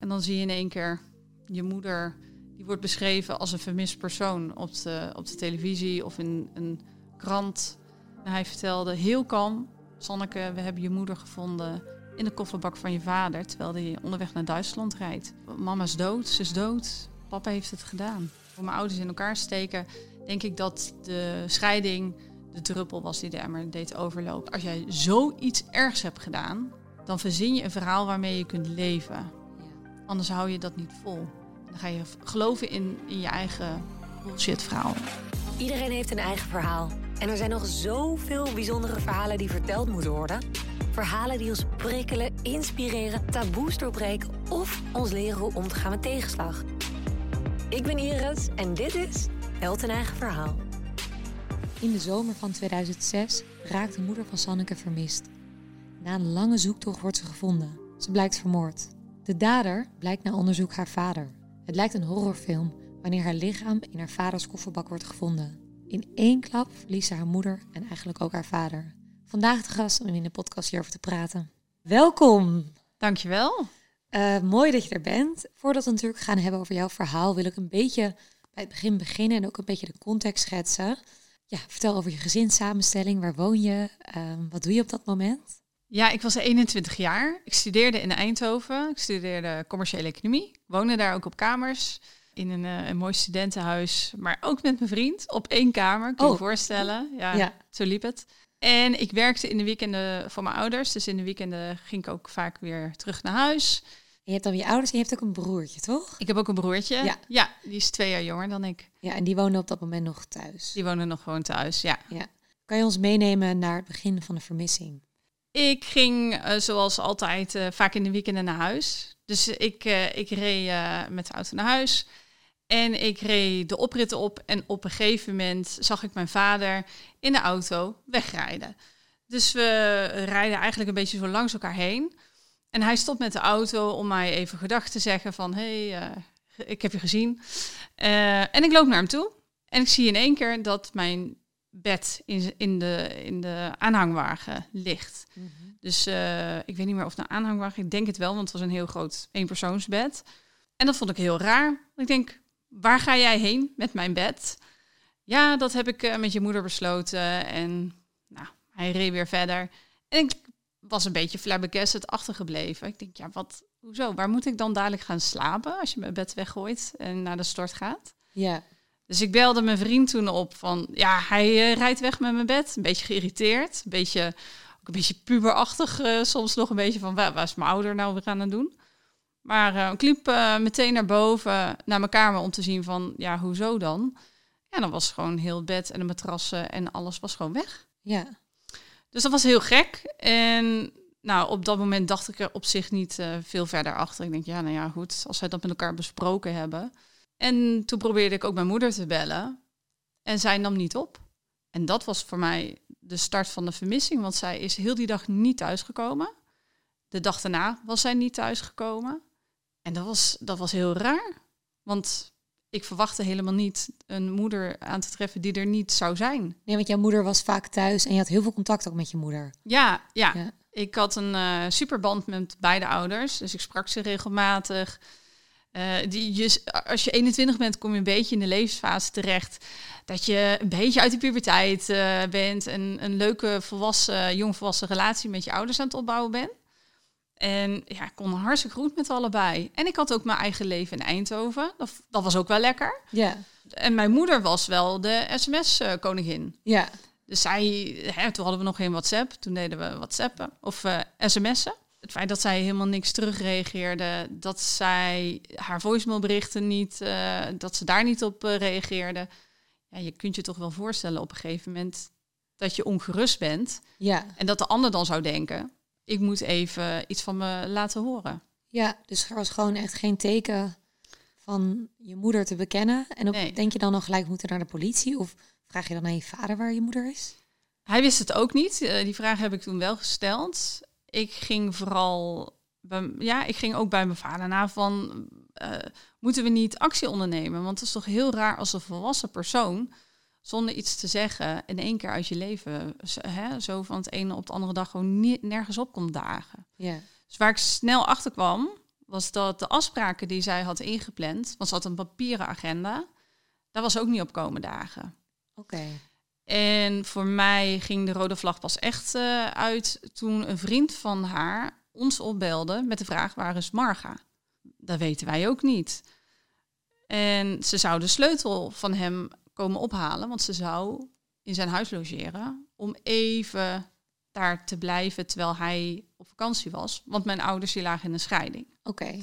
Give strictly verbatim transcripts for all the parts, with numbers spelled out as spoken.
En dan zie je in één keer je moeder, die wordt beschreven als een vermist persoon op de, op de televisie of in een krant. En hij vertelde heel kalm, Sanneke, we hebben je moeder gevonden in de kofferbak van je vader, terwijl hij onderweg naar Duitsland rijdt. Mama is dood, ze is dood, papa heeft het gedaan. Voor mijn ouders in elkaar steken, denk ik dat de scheiding de druppel was die de emmer deed overlopen. Als jij zoiets ergs hebt gedaan, dan verzin je een verhaal waarmee je kunt leven. Ja. Anders hou je dat niet vol. Dan ga je geloven in, in je eigen bullshit verhaal. Iedereen heeft een eigen verhaal. En er zijn nog zoveel bijzondere verhalen die verteld moeten worden. Verhalen die ons prikkelen, inspireren, taboes doorbreken of ons leren hoe om te gaan met tegenslag. Ik ben Iris en dit is Held een eigen verhaal. In de zomer van tweeduizend zes raakt de moeder van Sanneke vermist. Na een lange zoektocht wordt ze gevonden. Ze blijkt vermoord. De dader blijkt na onderzoek haar vader. Het lijkt een horrorfilm wanneer haar lichaam in haar vaders kofferbak wordt gevonden. In één klap verliest ze haar moeder en eigenlijk ook haar vader. Vandaag de gast om in de podcast hierover te praten. Welkom! Dankjewel. Uh, mooi dat je er bent. Voordat we natuurlijk gaan hebben over jouw verhaal, wil ik een beetje bij het begin beginnen en ook een beetje de context schetsen. Ja, vertel over je gezinssamenstelling. Waar woon je? Uh, wat doe je op dat moment? Ja, ik was eenentwintig jaar. Ik studeerde in Eindhoven. Ik studeerde commerciële economie. Ik woonde daar ook op kamers. In een, uh, een mooi studentenhuis. Maar ook met mijn vriend. Op één kamer. Kun je oh. je voorstellen. Ja, ja, zo liep het. En ik werkte in de weekenden voor mijn ouders. Dus in de weekenden ging ik ook vaak weer terug naar huis. Je hebt dan je ouders en je hebt ook een broertje, toch? Ik heb ook een broertje. Ja, ja die is twee jaar jonger dan ik. Ja, en die woonde op dat moment nog thuis. Die woonde nog gewoon thuis, ja. ja. Kan je ons meenemen naar het begin van de vermissing? Ik ging, uh, zoals altijd, uh, vaak in de weekenden naar huis. Dus ik, uh, ik reed uh, met de auto naar huis. En ik reed de oprit op. En op een gegeven moment zag ik mijn vader in de auto wegrijden. Dus we rijden eigenlijk een beetje zo langs elkaar heen. En hij stopt met de auto om mij even gedag te zeggen van... hé, hey, uh, ik heb je gezien. Uh, en ik loop naar hem toe. En ik zie in één keer dat mijn bed in, in, de, in de aanhangwagen ligt. Mm-hmm. Dus uh, ik weet niet meer of een aanhangwagen... ik denk het wel, want het was een heel groot eenpersoonsbed. En dat vond ik heel raar. Ik denk, waar ga jij heen met mijn bed? Ja, dat heb ik uh, met je moeder besloten. En nou, hij reed weer verder. En ik... was een beetje flabbergasted achtergebleven. Ik denk, ja, wat, hoezo? Waar moet ik dan dadelijk gaan slapen als je mijn bed weggooit en naar de stort gaat? Ja. Dus ik belde mijn vriend toen op van, ja, hij uh, rijdt weg met mijn bed. Een beetje geïrriteerd, een beetje, ook een beetje puberachtig. Uh, soms nog een beetje van, waar, waar is mijn ouder nou weer aan het doen? Maar uh, ik liep uh, meteen naar boven, naar mijn kamer om te zien van, ja, hoezo dan? Ja, dan was gewoon heel het bed en de matrassen en alles was gewoon weg. Ja. Dus dat was heel gek. En nou, op dat moment dacht ik er op zich niet uh, veel verder achter. Ik denk, ja, nou ja, goed, als wij dat met elkaar besproken hebben. En toen probeerde ik ook mijn moeder te bellen. En zij nam niet op. En dat was voor mij de start van de vermissing. Want zij is heel die dag niet thuisgekomen. De dag daarna was zij niet thuisgekomen. En dat was, dat was heel raar. Want... ik verwachtte helemaal niet een moeder aan te treffen die er niet zou zijn. Nee, want jouw moeder was vaak thuis en je had heel veel contact ook met je moeder. Ja, ja. ja. Ik had een uh, superband met beide ouders. Dus ik sprak ze regelmatig. Uh, die, je, als je eenentwintig bent, kom je een beetje in de levensfase terecht. Dat je een beetje uit de puberteit uh, bent. En een leuke, volwassen, jongvolwassen relatie met je ouders aan het opbouwen bent. En ja, ik kon hartstikke goed met allebei. En ik had ook mijn eigen leven in Eindhoven. Dat, dat was ook wel lekker. Ja. En mijn moeder was wel de sms-koningin. Ja. Dus zij, hè, toen hadden we nog geen WhatsApp. Toen deden we WhatsAppen of uh, sms'en. Het feit dat zij helemaal niks terugreageerde. Dat zij haar voicemailberichten niet, uh, dat ze daar niet op uh, reageerde. Ja, je kunt je toch wel voorstellen op een gegeven moment dat je ongerust bent. Ja. En dat de ander dan zou denken... ik moet even iets van me laten horen. Ja, dus er was gewoon echt geen teken van je moeder te bekennen. En ook, nee. Denk je dan nog gelijk moeten naar de politie? Of vraag je dan aan je vader waar je moeder is? Hij wist het ook niet. Uh, die vraag heb ik toen wel gesteld. Ik ging vooral... Bij, ja, ik ging ook bij mijn vader na van... Uh, moeten we niet actie ondernemen? Want het is toch heel raar als een volwassen persoon... zonder iets te zeggen, in één keer uit je leven... Hè, zo van het ene op de andere dag gewoon niet, nergens op komt dagen. Ja. Dus waar ik snel achter kwam, was dat de afspraken die zij had ingepland, want ze had een papieren agenda, daar was ook niet op komen dagen. Oké. Okay. En voor mij ging de rode vlag pas echt uh, uit toen een vriend van haar ons opbelde met de vraag, waar is Marga? Dat weten wij ook niet. En ze zou de sleutel van hem komen ophalen, want ze zou in zijn huis logeren om even daar te blijven terwijl hij op vakantie was. Want mijn ouders die lagen in een scheiding. Oké. Okay.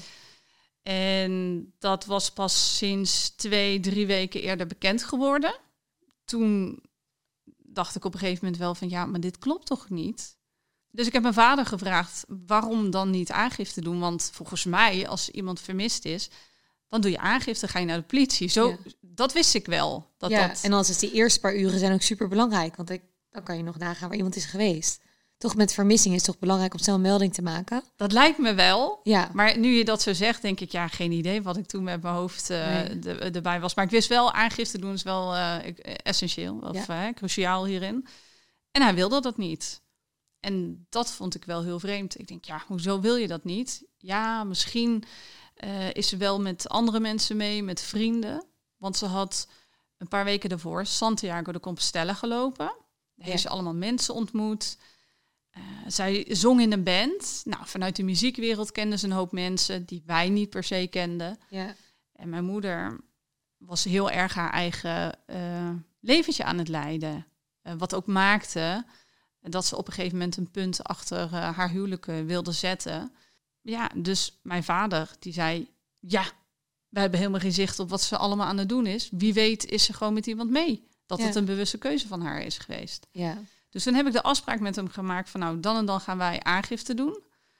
En dat was pas sinds twee, drie weken eerder bekend geworden. Toen dacht ik op een gegeven moment wel van, ja, maar dit klopt toch niet? Dus ik heb mijn vader gevraagd, waarom dan niet aangifte doen? Want volgens mij, als iemand vermist is, dan doe je aangifte, ga je naar de politie. Zo, ja. Dat wist ik wel. Dat ja, dat... en dan is die eerste paar uren zijn ook super belangrijk. Want ik, dan kan je nog nagaan waar iemand is geweest. Toch met vermissing is het toch belangrijk om snel een melding te maken? Dat lijkt me wel. Ja. Maar nu je dat zo zegt, denk ik, ja, geen idee wat ik toen met mijn hoofd uh, nee. de, erbij was. Maar ik wist wel, aangifte doen is wel uh, essentieel, of ja. uh, cruciaal hierin. En hij wilde dat niet. En dat vond ik wel heel vreemd. Ik denk, ja, hoezo wil je dat niet? Ja, misschien uh, is ze wel met andere mensen mee, met vrienden. Want ze had een paar weken daarvoor Santiago de Compostela gelopen. Daar ja. heeft ze allemaal mensen ontmoet. Uh, zij zong in een band. Nou, vanuit de muziekwereld kenden ze een hoop mensen die wij niet per se kenden. Ja. En mijn moeder was heel erg haar eigen uh, leventje aan het leiden. Uh, wat ook maakte dat ze op een gegeven moment een punt achter uh, haar huwelijk uh, wilde zetten. Ja, dus mijn vader die zei, ja, we hebben helemaal geen zicht op wat ze allemaal aan het doen is. Wie weet is ze gewoon met iemand mee. Dat ja. het een bewuste keuze van haar is geweest. Ja. Dus toen heb ik de afspraak met hem gemaakt van, nou, dan en dan gaan wij aangifte doen.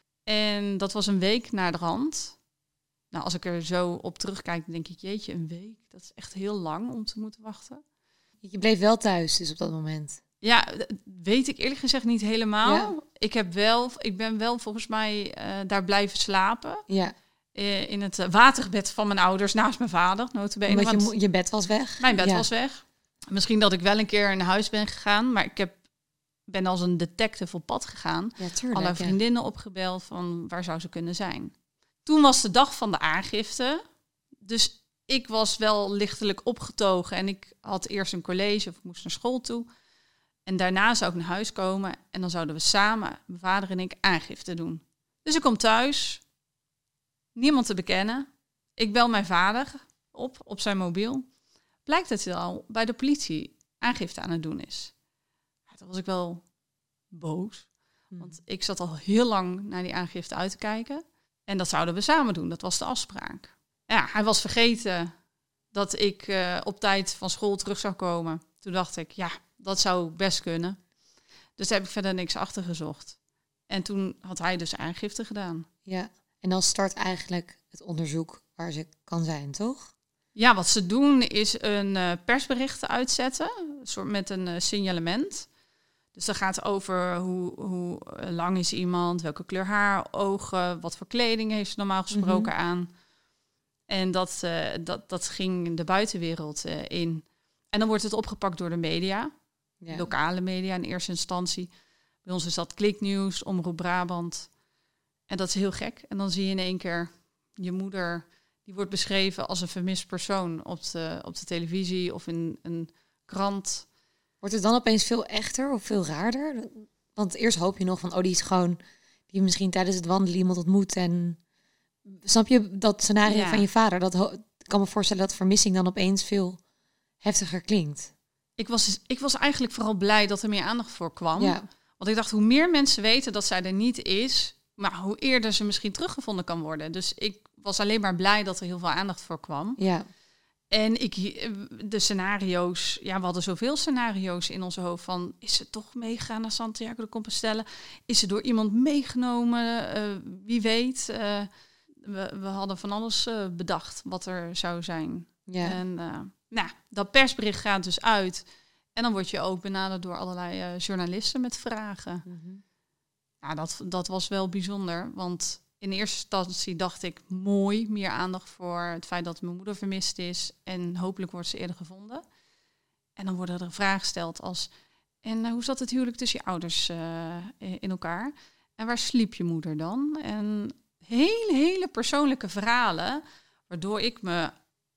En dat was een week naderhand. Nou, als ik er zo op terugkijk, denk ik, jeetje, een week. Dat is echt heel lang om te moeten wachten. Je bleef wel thuis dus op dat moment? Ja, weet ik eerlijk gezegd niet helemaal. Ja. Ik heb wel, ik ben wel volgens mij uh, daar blijven slapen. Ja. Uh, in het waterbed van mijn ouders, naast mijn vader, nota bene. Omdat je, je bed was weg? Mijn bed ja. was weg. Misschien dat ik wel een keer naar huis ben gegaan, maar ik heb, ben als een detective op pad gegaan. Ja, tuurlijk, alle vriendinnen ja. opgebeld van waar zou ze kunnen zijn. Toen was de dag van de aangifte. Dus ik was wel lichtelijk opgetogen en ik had eerst een college of ik moest naar school toe. En daarna zou ik naar huis komen en dan zouden we samen, mijn vader en ik, aangifte doen. Dus ik kom thuis, niemand te bekennen. Ik bel mijn vader op, op zijn mobiel. Blijkt dat hij al bij de politie aangifte aan het doen is. Ja, toen was ik wel boos. Hmm. Want ik zat al heel lang naar die aangifte uit te kijken. En dat zouden we samen doen, dat was de afspraak. Ja, hij was vergeten dat ik uh, op tijd van school terug zou komen. Toen dacht ik, ja, dat zou best kunnen. Dus daar heb ik verder niks achter gezocht. En toen had hij dus aangifte gedaan. Ja, en dan start eigenlijk het onderzoek waar ze kan zijn, toch? Ja, wat ze doen is een uh, persbericht uitzetten, een soort met een uh, signalement. Dus dat gaat over hoe, hoe lang is iemand, welke kleur haar, ogen, wat voor kleding heeft ze normaal gesproken mm-hmm. aan. En dat, uh, dat, dat ging de buitenwereld uh, in. En dan wordt het opgepakt door de media, ja. lokale media in eerste instantie. Bij ons is dat Kliknieuws, Omroep Brabant. En dat is heel gek. En dan zie je in één keer je moeder, die wordt beschreven als een vermist persoon op de, op de televisie of in een krant. Wordt het dan opeens veel echter of veel raarder? Want eerst hoop je nog van, oh, die is gewoon, die misschien tijdens het wandelen iemand ontmoet. En snap je dat scenario ja. van je vader? Dat ho- ik kan me voorstellen dat vermissing dan opeens veel heftiger klinkt. Ik was, ik was eigenlijk vooral blij dat er meer aandacht voor kwam. Ja. Want ik dacht, hoe meer mensen weten dat zij er niet is, maar hoe eerder ze misschien teruggevonden kan worden. Dus ik was alleen maar blij dat er heel veel aandacht voor kwam. Ja. En ik, de scenario's, ja, we hadden zoveel scenario's in onze hoofd van, is ze toch meegegaan naar Santiago de Compostela? Is ze door iemand meegenomen? Uh, wie weet. Uh, we, we hadden van alles uh, bedacht wat er zou zijn. Ja. En uh, nou, dat persbericht gaat dus uit. En dan word je ook benaderd door allerlei uh, journalisten met vragen. Mm-hmm. Ja, dat, dat was wel bijzonder, want in eerste instantie dacht ik, mooi, meer aandacht voor het feit dat mijn moeder vermist is en hopelijk wordt ze eerder gevonden. En dan worden er vragen gesteld als, en uh, hoe zat het huwelijk tussen je ouders uh, in elkaar? En waar sliep je moeder dan? En hele, hele persoonlijke verhalen, waardoor ik me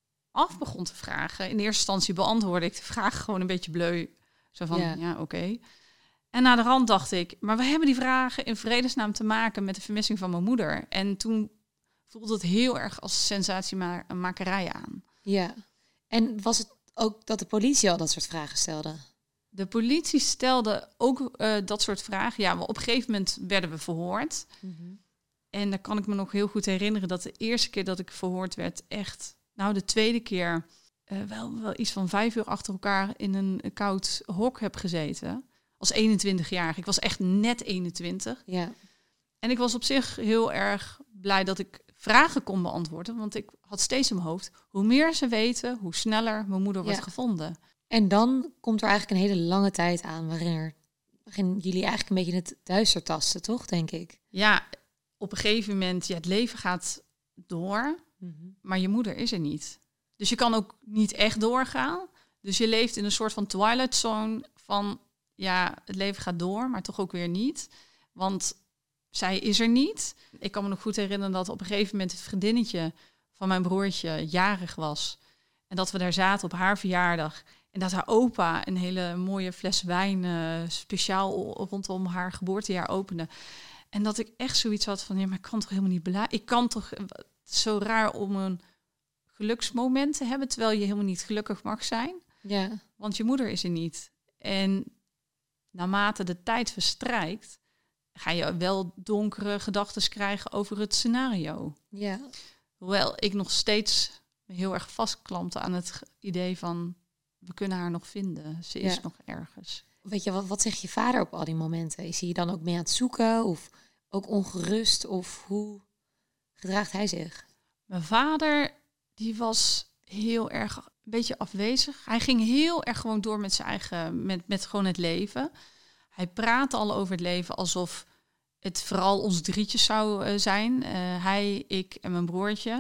af begon te vragen. In eerste instantie beantwoordde ik de vraag gewoon een beetje bleu. Zo van, ja, ja oké. Okay. En na de rand dacht ik, maar we hebben die vragen in vredesnaam te maken met de vermissing van mijn moeder. En toen voelde het heel erg als sensatiemakerij aan. Ja, en was het ook dat de politie al dat soort vragen stelde? De politie stelde ook uh, dat soort vragen. Ja, op een gegeven moment werden we verhoord. Mm-hmm. En dan kan ik me nog heel goed herinneren dat de eerste keer dat ik verhoord werd echt... Nou, de tweede keer uh, wel, wel iets van vijf uur achter elkaar in een koud hok heb gezeten. Als eenentwintigjarige. Ik was echt net eenentwintig. Ja. En ik was op zich heel erg blij dat ik vragen kon beantwoorden. Want ik had steeds in mijn hoofd, hoe meer ze weten, hoe sneller mijn moeder wordt ja. gevonden. En dan komt er eigenlijk een hele lange tijd aan waarin, er, waarin jullie eigenlijk een beetje in het duister tasten, toch, denk ik? Ja, op een gegeven moment, ja, het leven gaat door, mm-hmm. maar je moeder is er niet. Dus je kan ook niet echt doorgaan. Dus je leeft in een soort van twilight zone van, ja, het leven gaat door, maar toch ook weer niet. Want zij is er niet. Ik kan me nog goed herinneren dat op een gegeven moment het vriendinnetje van mijn broertje jarig was. En dat we daar zaten op haar verjaardag. En dat haar opa een hele mooie fles wijn uh, speciaal rondom haar geboortejaar opende. En dat ik echt zoiets had van, ja, maar ik kan toch helemaal niet bela- Ik kan toch, het is zo raar om een geluksmoment te hebben, terwijl je helemaal niet gelukkig mag zijn. Ja. Want je moeder is er niet. En naarmate de tijd verstrijkt, ga je wel donkere gedachten krijgen over het scenario. Ja. Hoewel ik nog steeds heel erg vastklampte aan het idee van, we kunnen haar nog vinden. Ze is ja. nog ergens. Weet je, wat, wat zegt je vader op al die momenten? Is hij dan ook mee aan het zoeken of ook ongerust? Of hoe gedraagt hij zich? Mijn vader, die was heel erg een beetje afwezig. Hij ging heel erg gewoon door met zijn eigen, met, met gewoon het leven. Hij praatte al over het leven alsof het vooral ons drietjes zou uh, zijn. Uh, hij, ik en mijn broertje.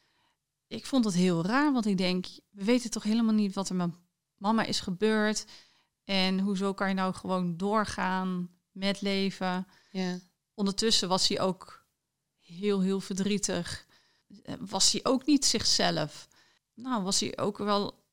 Ik vond het heel raar, want ik denk, we weten toch helemaal niet wat er met mama is gebeurd. En hoezo kan je nou gewoon doorgaan met leven? Ja. Ondertussen was hij ook heel, heel verdrietig. Was hij ook niet zichzelf. Nou, was hij ook wel...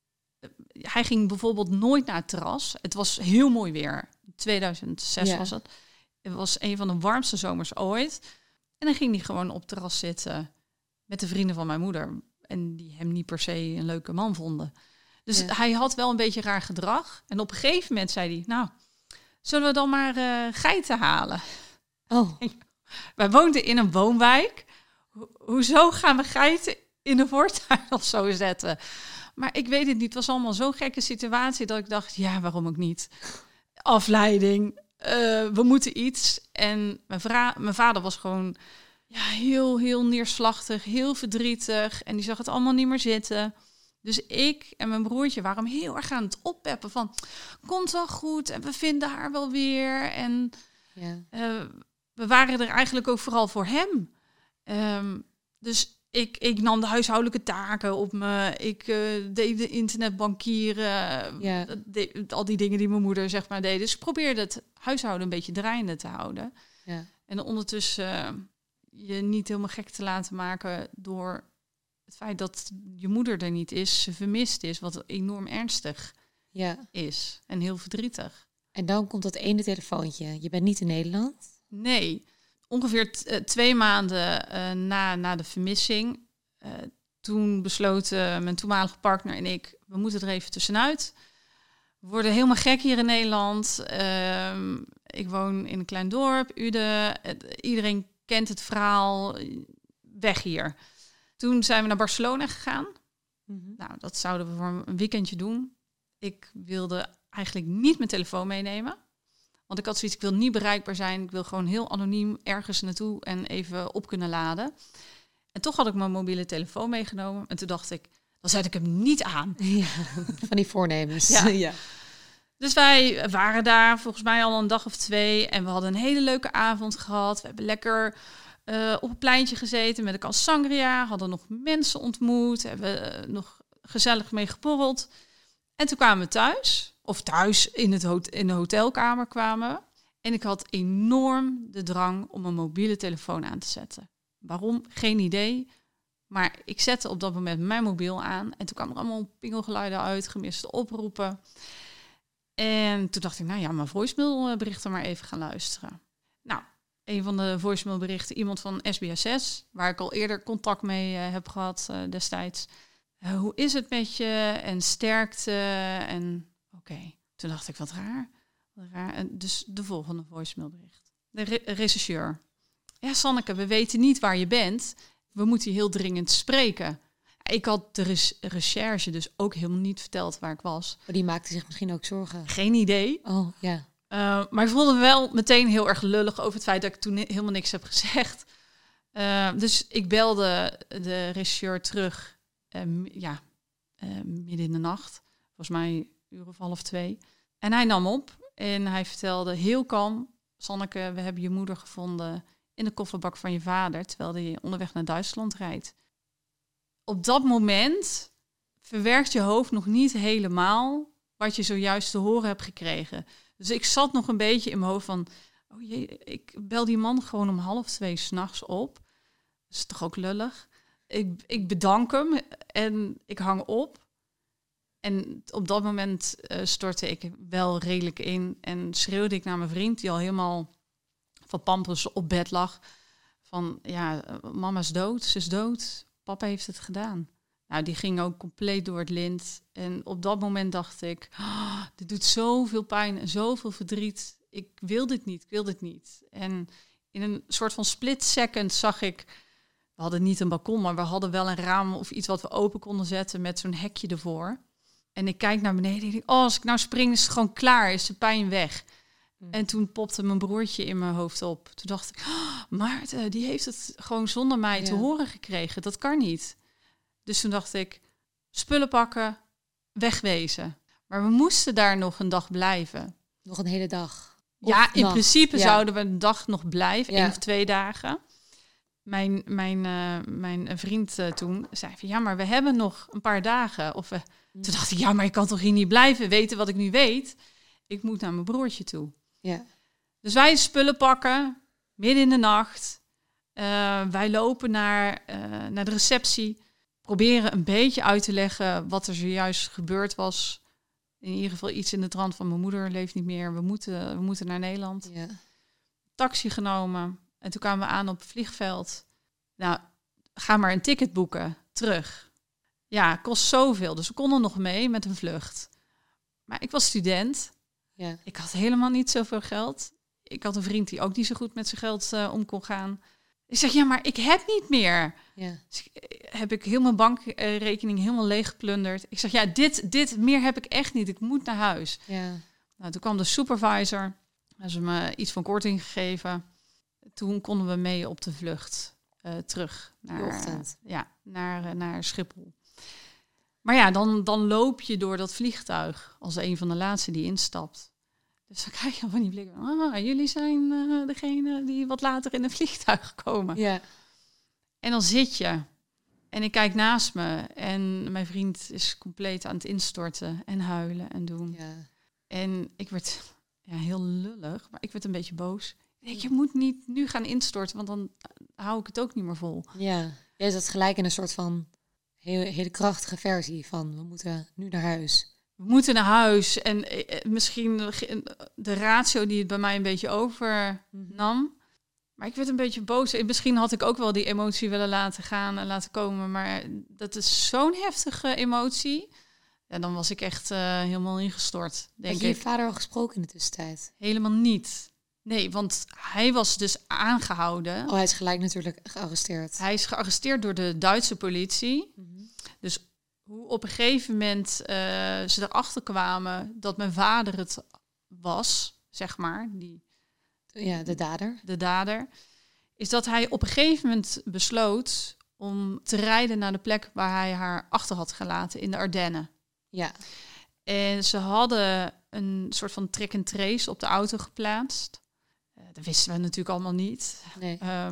Hij ging bijvoorbeeld nooit naar het terras. Het was heel mooi weer. tweeduizend zes ja. was het. Het was een van de warmste zomers ooit. En dan ging hij gewoon op het terras zitten met de vrienden van mijn moeder. En die hem niet per se een leuke man vonden. Dus ja. hij had wel een beetje raar gedrag. En op een gegeven moment zei hij, nou, zullen we dan maar uh, geiten halen? Oh. Wij woonden in een woonwijk. Ho- hoezo gaan we geiten in de voortuin of zo zetten? Maar ik weet het niet. Het was allemaal zo'n gekke situatie dat ik dacht, ja, waarom ook niet? Afleiding. Uh, we moeten iets. En mijn, vra- mijn vader was gewoon ja, heel, heel neerslachtig, heel verdrietig. En die zag het allemaal niet meer zitten. Dus ik en mijn broertje waren hem heel erg aan het oppeppen van, komt wel goed en we vinden haar wel weer. En ja. uh, we waren er eigenlijk ook vooral voor hem. Um, dus ik, ik nam de huishoudelijke taken op me. Ik uh, deed de internetbankieren. Ja. De, al die dingen die mijn moeder zeg maar deed. Dus ik probeerde het huishouden een beetje draaiende te houden. Ja. En ondertussen uh, je niet helemaal gek te laten maken door het feit dat je moeder er niet is, ze vermist is, wat enorm ernstig ja. is en heel verdrietig. En dan komt dat ene telefoontje. Je bent niet in Nederland? Nee, ongeveer t- uh, twee maanden uh, na, na de vermissing. Uh, toen besloten mijn toenmalige partner en ik, we moeten er even tussenuit. We worden helemaal gek hier in Nederland. Uh, ik woon in een klein dorp, Uden. Uh, iedereen kent het verhaal. Weg hier. Toen zijn we naar Barcelona gegaan. Mm-hmm. Nou, dat zouden we voor een weekendje doen. Ik wilde eigenlijk niet mijn telefoon meenemen. Want ik had zoiets, ik wil niet bereikbaar zijn. Ik wil gewoon heel anoniem ergens naartoe en even op kunnen laden. En toch had ik mijn mobiele telefoon meegenomen. En toen dacht ik, dan zet ik hem niet aan. Ja, van die voornemens. Ja. ja. Dus wij waren daar volgens mij al een dag of twee. En we hadden een hele leuke avond gehad. We hebben lekker uh, op een pleintje gezeten met een kan sangria. Hadden nog mensen ontmoet. Hebben uh, nog gezellig mee geborreld. En toen kwamen we thuis. Of thuis in, het hot- in de hotelkamer kwamen we. En ik had enorm de drang om een mobiele telefoon aan te zetten. Waarom? Geen idee. Maar ik zette op dat moment mijn mobiel aan. En toen kwamen er allemaal pingelgeluiden uit, gemiste oproepen. En toen dacht ik, nou ja, mijn voicemailberichten maar even gaan luisteren. Nou, een van de voicemailberichten, iemand van S B S S, waar ik al eerder contact mee uh, heb gehad uh, destijds. Uh, hoe is het met je? En sterkte. En oké, okay. Toen dacht ik, wat raar. Wat raar. En dus de volgende voicemailbericht. De re- rechercheur. Ja, Sanneke, we weten niet waar je bent. We moeten je heel dringend spreken. Ik had de res- recherche dus ook helemaal niet verteld waar ik was. Maar die maakte zich misschien ook zorgen. Geen idee. Oh, ja. Uh, maar ik voelde me wel meteen heel erg lullig over het feit dat ik toen helemaal niks heb gezegd. Uh, dus ik belde de rechercheur terug, uh, ja, uh, midden in de nacht. Volgens mij een uur of half twee. En hij nam op en hij vertelde heel kalm: Sanneke, we hebben je moeder gevonden in de kofferbak van je vader, terwijl hij onderweg naar Duitsland rijdt. Op dat moment verwerkt je hoofd nog niet helemaal wat je zojuist te horen hebt gekregen. Dus ik zat nog een beetje in mijn hoofd van, oh jee, ik bel die man gewoon om half twee 's nachts op. Dat is toch ook lullig? Ik, ik bedank hem en ik hang op. En op dat moment uh, stortte ik wel redelijk in en schreeuwde ik naar mijn vriend, die al helemaal van pampers op bed lag. Van, ja, mama is dood, ze is dood. Papa heeft het gedaan. Nou, die ging ook compleet door het lint. En op dat moment dacht ik, oh, dit doet zoveel pijn en zoveel verdriet. Ik wil dit niet, ik wil dit niet. En in een soort van split second zag ik, we hadden niet een balkon, maar we hadden wel een raam of iets wat we open konden zetten met zo'n hekje ervoor. En ik kijk naar beneden en denk, oh, als ik nou spring is het gewoon klaar, is de pijn weg. Mm. En toen popte mijn broertje in mijn hoofd op. Toen dacht ik, oh, Maarten, die heeft het gewoon zonder mij ja. te horen gekregen. Dat kan niet. Dus toen dacht ik, spullen pakken, wegwezen. Maar we moesten daar nog een dag blijven. Nog een hele dag? Ja, in nacht. principe ja. zouden we een dag nog blijven, ja. één of twee dagen. Mijn, mijn, uh, mijn vriend uh, toen zei van, ja, maar we hebben nog een paar dagen. Of we, mm. Toen dacht ik, ja, maar ik kan toch hier niet blijven weten wat ik nu weet. Ik moet naar mijn broertje toe. Ja. Dus wij spullen pakken, midden in de nacht. Uh, wij lopen naar, uh, naar de receptie. Proberen een beetje uit te leggen wat er zojuist gebeurd was. In ieder geval iets in de trant van mijn moeder leeft niet meer. We moeten, we moeten naar Nederland. Ja. Taxi genomen. En toen kwamen we aan op het vliegveld. Nou, ga maar een ticket boeken. Terug. Ja, kost zoveel. Dus we konden nog mee met een vlucht. Maar ik was student. Ja. Ik had helemaal niet zoveel geld. Ik had een vriend die ook niet zo goed met zijn geld uh, om kon gaan. Ik zeg, ja, maar ik heb niet meer. Ja. Dus heb ik heel mijn bankrekening helemaal leeggeplunderd. Ik zeg, ja, dit, dit meer heb ik echt niet. Ik moet naar huis. Ja. Nou, toen kwam de supervisor. Hebben ze me iets van korting gegeven. Toen konden we mee op de vlucht uh, terug naar, uh, ja, naar, uh, naar Schiphol. Maar ja, dan, dan loop je door dat vliegtuig als een van de laatste die instapt. Dus dan krijg je van die blikken. Ah, jullie zijn uh, degene die wat later in een vliegtuig komen. Ja. En dan zit je. En ik kijk naast me. En mijn vriend is compleet aan het instorten en huilen en doen. Ja. En ik werd ja, heel lullig, maar ik werd een beetje boos. Ik denk, je moet niet nu gaan instorten, want dan hou ik het ook niet meer vol. Ja, jij zat gelijk in een soort van hele, hele krachtige versie van we moeten nu naar huis. We moeten naar huis. En eh, misschien de ratio die het bij mij een beetje overnam. Mm-hmm. Maar ik werd een beetje boos. En misschien had ik ook wel die emotie willen laten gaan en laten komen. Maar dat is zo'n heftige emotie. Ja, dan was ik echt uh, helemaal ingestort, denk Had je ik. je vader al gesproken in de tussentijd? Helemaal niet. Nee, want hij was dus aangehouden. Oh, hij is gelijk natuurlijk gearresteerd. Hij is gearresteerd door de Duitse politie. Mm-hmm. Dus hoe op een gegeven moment uh, ze erachter kwamen dat mijn vader het was, zeg maar, die, ja, de dader. De dader, is dat hij op een gegeven moment besloot om te rijden naar de plek waar hij haar achter had gelaten, in de Ardennen. Ja. En ze hadden een soort van track and trace op de auto geplaatst. Uh, dat wisten we natuurlijk allemaal niet. Nee. Uh,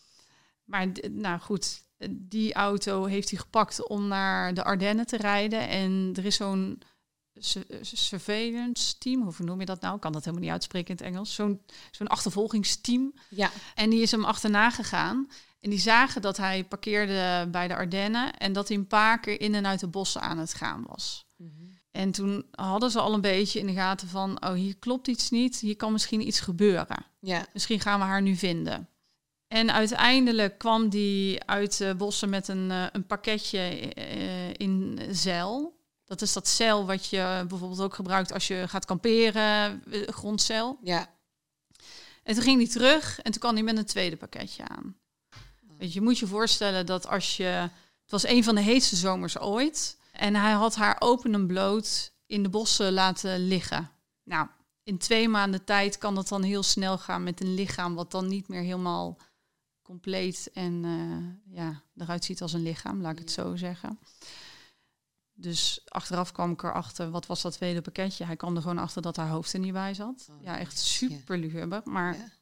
maar d- nou goed, die auto heeft hij gepakt om naar de Ardennen te rijden. En er is zo'n surveillance team, hoe noem je dat nou? Ik kan dat helemaal niet uitspreken in het Engels. Zo'n, zo'n achtervolgingsteam. Ja. En die is hem achterna gegaan. En die zagen dat hij parkeerde bij de Ardennen en dat hij een paar keer in en uit de bossen aan het gaan was. Mm-hmm. En toen hadden ze al een beetje in de gaten van, oh, hier klopt iets niet. Hier kan misschien iets gebeuren. Ja. Misschien gaan we haar nu vinden. En uiteindelijk kwam die uit de bossen met een, uh, een pakketje uh, in zeil. Dat is dat zeil wat je bijvoorbeeld ook gebruikt als je gaat kamperen, uh, grondzeil. Ja. En toen ging hij terug en toen kwam hij met een tweede pakketje aan. Weet je, je moet je voorstellen dat als je... Het was een van de heetste zomers ooit. En hij had haar open en bloot in de bossen laten liggen. Nou, in twee maanden tijd kan dat dan heel snel gaan met een lichaam wat dan niet meer helemaal compleet en uh, ja, eruit ziet als een lichaam, laat ik het zo zeggen. Dus achteraf kwam ik erachter, wat was dat tweede pakketje? Hij kwam er gewoon achter dat haar hoofd er niet bij zat. Oh, ja, echt super luguber, maar ja.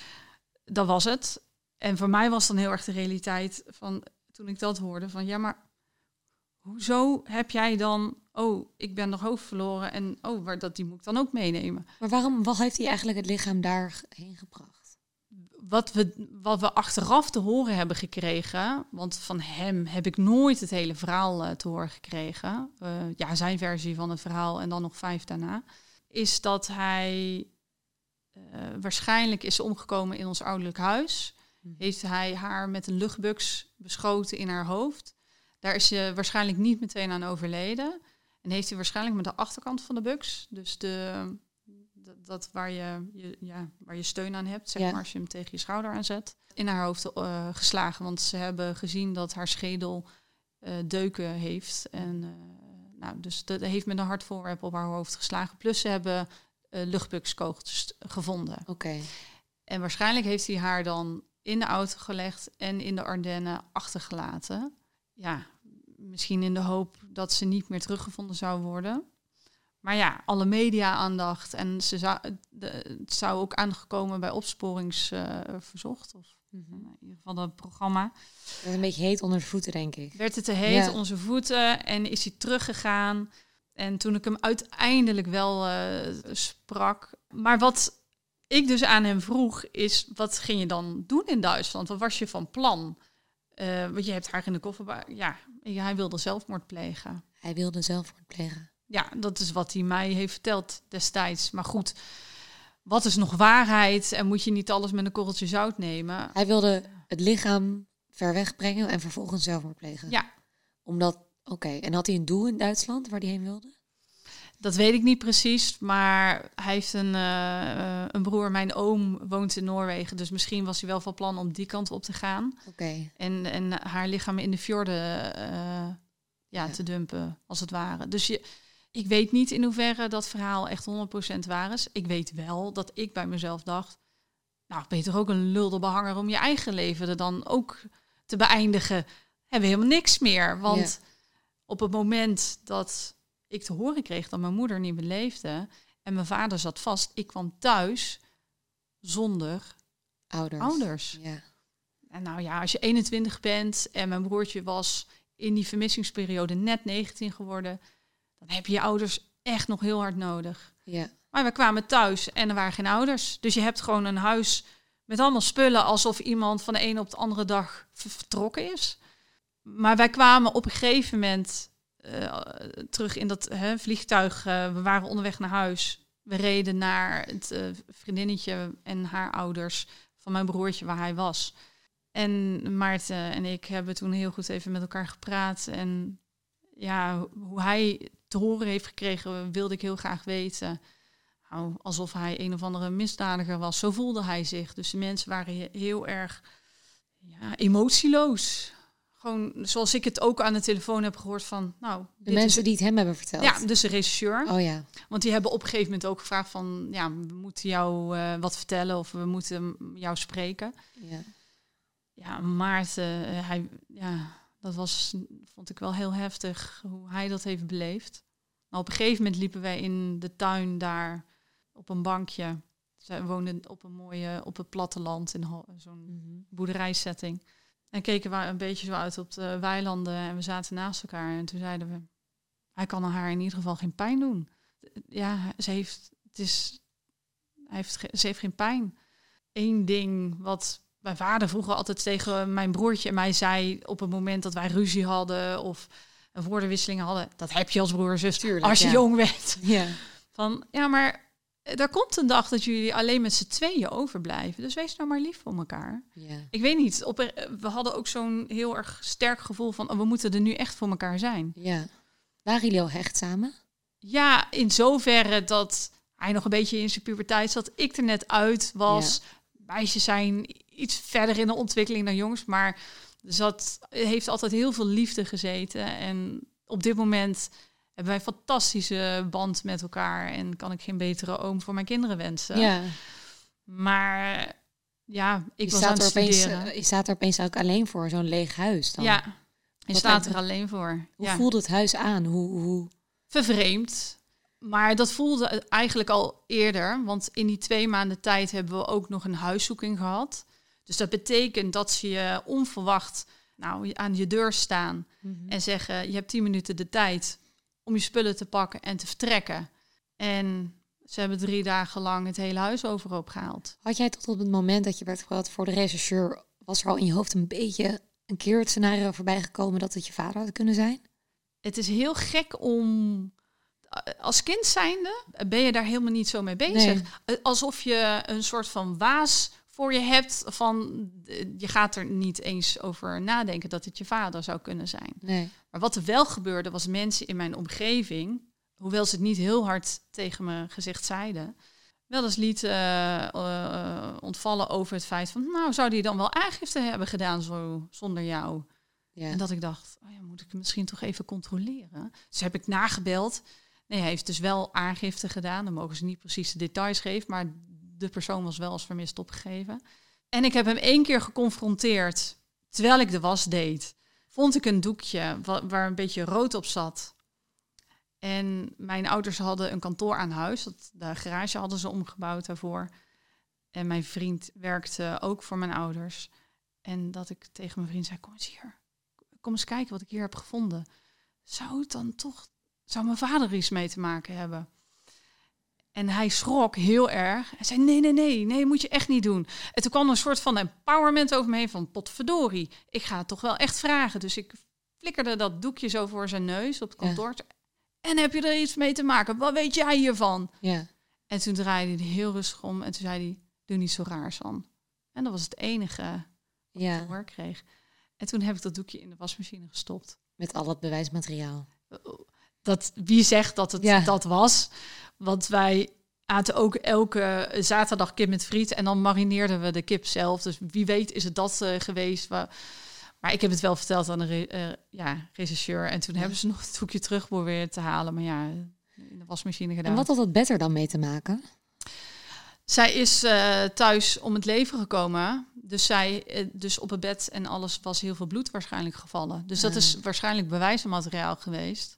Dat was het. En voor mij was dan heel erg de realiteit van, toen ik dat hoorde, van ja, maar hoezo heb jij dan, oh, ik ben nog hoofd verloren en oh, waar dat die moet ik dan ook meenemen. Maar waarom, wat heeft hij eigenlijk het lichaam daarheen gebracht? Wat we, wat we achteraf te horen hebben gekregen, want van hem heb ik nooit het hele verhaal uh, te horen gekregen. Uh, ja, zijn versie van het verhaal en dan nog vijf daarna. Is dat hij uh, waarschijnlijk is omgekomen in ons ouderlijk huis. Hmm. Heeft hij haar met een luchtbuks beschoten in haar hoofd. Daar is ze waarschijnlijk niet meteen aan overleden. En heeft hij waarschijnlijk met de achterkant van de buks, dus de... dat waar je, je, ja, waar je steun aan hebt, zeg ja. maar, als je hem tegen je schouder aanzet, in haar hoofd uh, geslagen. Want ze hebben gezien dat haar schedel uh, deuken heeft. En uh, nou, dus dat heeft met een hardvoorwerp op haar hoofd geslagen. Plus ze hebben uh, luchtbukskogels gevonden. Oké. Okay. En waarschijnlijk heeft hij haar dan in de auto gelegd en in de Ardennen achtergelaten. Ja, misschien in de hoop dat ze niet meer teruggevonden zou worden. Maar ja, alle media-aandacht en ze zou, de, het zou ook aangekomen bij opsporingsverzocht. Uh, of mm-hmm. in ieder geval dat programma. Het werd een beetje heet onder de voeten, denk ik. Werd het te heet ja. onder zijn voeten en is hij teruggegaan. En toen ik hem uiteindelijk wel uh, sprak. Maar wat ik dus aan hem vroeg is, wat ging je dan doen in Duitsland? Wat was je van plan? Uh, want je hebt haar in de koffer. Ja, hij wilde zelfmoord plegen. Hij wilde zelfmoord plegen. Ja, dat is wat hij mij heeft verteld destijds. Maar goed, wat is nog waarheid? En moet je niet alles met een korreltje zout nemen? Hij wilde het lichaam ver weg brengen en vervolgens zelfmoord plegen. Ja. Omdat, oké, okay. En had hij een doel in Duitsland waar hij heen wilde? Dat weet ik niet precies, maar hij heeft een, uh, een broer. Mijn oom woont in Noorwegen, dus misschien was hij wel van plan om die kant op te gaan. Oké. Okay. En, en haar lichaam in de fjorden uh, ja, ja. te dumpen, als het ware. Dus je... Ik weet niet in hoeverre dat verhaal echt honderd procent waar is. Ik weet wel dat ik bij mezelf dacht, nou, ben je toch ook een lulderbehanger om je eigen leven er dan ook te beëindigen? Hebben we helemaal niks meer. Want ja. op het moment dat ik te horen kreeg dat mijn moeder niet meer leefde en mijn vader zat vast, ik kwam thuis zonder ouders. ouders. Ja. En nou ja, als je eenentwintig bent en mijn broertje was in die vermissingsperiode net negentien geworden, dan heb je je ouders echt nog heel hard nodig. Ja. Maar we kwamen thuis en er waren geen ouders. Dus je hebt gewoon een huis met allemaal spullen, alsof iemand van de ene op de andere dag vertrokken is. Maar wij kwamen op een gegeven moment uh, terug in dat hè, vliegtuig. Uh, we waren onderweg naar huis. We reden naar het uh, vriendinnetje en haar ouders van mijn broertje waar hij was. En Maarten en ik hebben toen heel goed even met elkaar gepraat. En ja, hoe hij te horen heeft gekregen, wilde ik heel graag weten. Nou, alsof hij een of andere misdadiger was. Zo voelde hij zich. Dus de mensen waren heel erg ja, emotieloos. Gewoon zoals ik het ook aan de telefoon heb gehoord van... nou, de mensen die het hem hebben verteld? Ja, dus de regisseur. Oh ja. Want die hebben op een gegeven moment ook gevraagd van... ja, we moeten jou uh, wat vertellen of we moeten jou spreken. Ja, ja Maarten, uh, hij... ja. Dat was, vond ik wel heel heftig, hoe hij dat heeft beleefd. Maar op een gegeven moment liepen wij in de tuin daar op een bankje. Zij woonden op een mooie, op het platteland in zo'n mm-hmm. boerderijsetting. En keken we een beetje zo uit op de weilanden en we zaten naast elkaar. En toen zeiden we, hij kan haar in ieder geval geen pijn doen. Ja, ze heeft, het is, hij heeft, ze heeft geen pijn. Eén ding wat mijn vader vroeger altijd tegen mijn broertje en mij zei op het moment dat wij ruzie hadden of een woordenwisseling hadden. Dat heb je als broer en zus Tuurlijk, als je ja. jong bent. Ja. Van, ja, maar er komt een dag dat jullie alleen met z'n tweeën overblijven. Dus wees nou maar lief voor elkaar. Ja. Ik weet niet, op, we hadden ook zo'n heel erg sterk gevoel van, oh, we moeten er nu echt voor elkaar zijn. Ja. Waren jullie al hecht samen? Ja, in zoverre dat hij nog een beetje in zijn puberteit zat. Ik er net uit was. Ja. Meisjes zijn iets verder in de ontwikkeling dan jongens. Maar er zat, heeft altijd heel veel liefde gezeten. En op dit moment hebben wij een fantastische band met elkaar. En kan ik geen betere oom voor mijn kinderen wensen. Ja. Maar ja, ik je was staat aan het er opeens, studeren. uh, je staat er opeens ook alleen voor, zo'n leeg huis dan. Ja, je Wat staat lijkt- er alleen voor. Hoe ja. voelde het huis aan? Hoe, hoe... Vervreemd. Maar dat voelde eigenlijk al eerder. Want in die twee maanden tijd hebben we ook nog een huiszoeking gehad. Dus dat betekent dat ze je onverwacht nou, aan je deur staan. Mm-hmm. En zeggen, je hebt tien minuten de tijd om je spullen te pakken en te vertrekken. En ze hebben drie dagen lang het hele huis overhoop gehaald. Had jij tot op het moment dat je werd gebeld voor de rechercheur, was er al in je hoofd een beetje een keer het scenario voorbij gekomen dat het je vader had kunnen zijn? Het is heel gek om... Als kind zijnde ben je daar helemaal niet zo mee bezig. Nee. Alsof je een soort van waas voor je hebt van... Je gaat er niet eens over nadenken dat het je vader zou kunnen zijn. Nee. Maar wat er wel gebeurde, was mensen in mijn omgeving... hoewel ze het niet heel hard tegen me gezegd zeiden... wel eens lieten uh, uh, ontvallen over het feit van... nou, zou die dan wel aangifte hebben gedaan zo, zonder jou? Ja. En dat ik dacht, oh ja, moet ik misschien toch even controleren? Dus heb ik nagebeld... Nee, hij heeft dus wel aangifte gedaan. Dan mogen ze niet precies de details geven, maar de persoon was wel als vermist opgegeven. En ik heb hem één keer geconfronteerd, terwijl ik de was deed. Vond ik een doekje wa- waar een beetje rood op zat. En mijn ouders hadden een kantoor aan huis. Dat, de garage hadden ze omgebouwd daarvoor. En mijn vriend werkte ook voor mijn ouders. En dat ik tegen mijn vriend zei, kom eens hier. Kom eens kijken wat ik hier heb gevonden. Zou het dan toch... Zou mijn vader iets mee te maken hebben? En hij schrok heel erg. Hij zei, nee, nee, nee, nee, moet je echt niet doen. En toen kwam er een soort van empowerment over me heen van, potverdorie, ik ga het toch wel echt vragen. Dus ik flikkerde dat doekje zo voor zijn neus op het kantoor. Ja. En heb je er iets mee te maken? Wat weet jij hiervan? Ja. En toen draaide hij heel rustig om en toen zei hij, doe niet zo raar, San. En dat was het enige wat Ja. ik te horen kreeg. En toen heb ik dat doekje in de wasmachine gestopt. Met al het bewijsmateriaal. Dat, wie zegt dat het Ja. dat was? Want wij aten ook elke zaterdag kip met friet en dan marineerden we de kip zelf. Dus wie weet is het dat uh, geweest. Waar... Maar ik heb het wel verteld aan de re- uh, ja, rechercheur. En toen ja. hebben ze nog het hoekje terug proberen te halen. Maar ja, in de wasmachine gedaan. En wat had dat beter dan mee te maken? Zij is uh, thuis om het leven gekomen. Dus, zij, uh, dus op het bed en alles was heel veel bloed waarschijnlijk gevallen. Dus dat uh. is waarschijnlijk bewijsmateriaal geweest.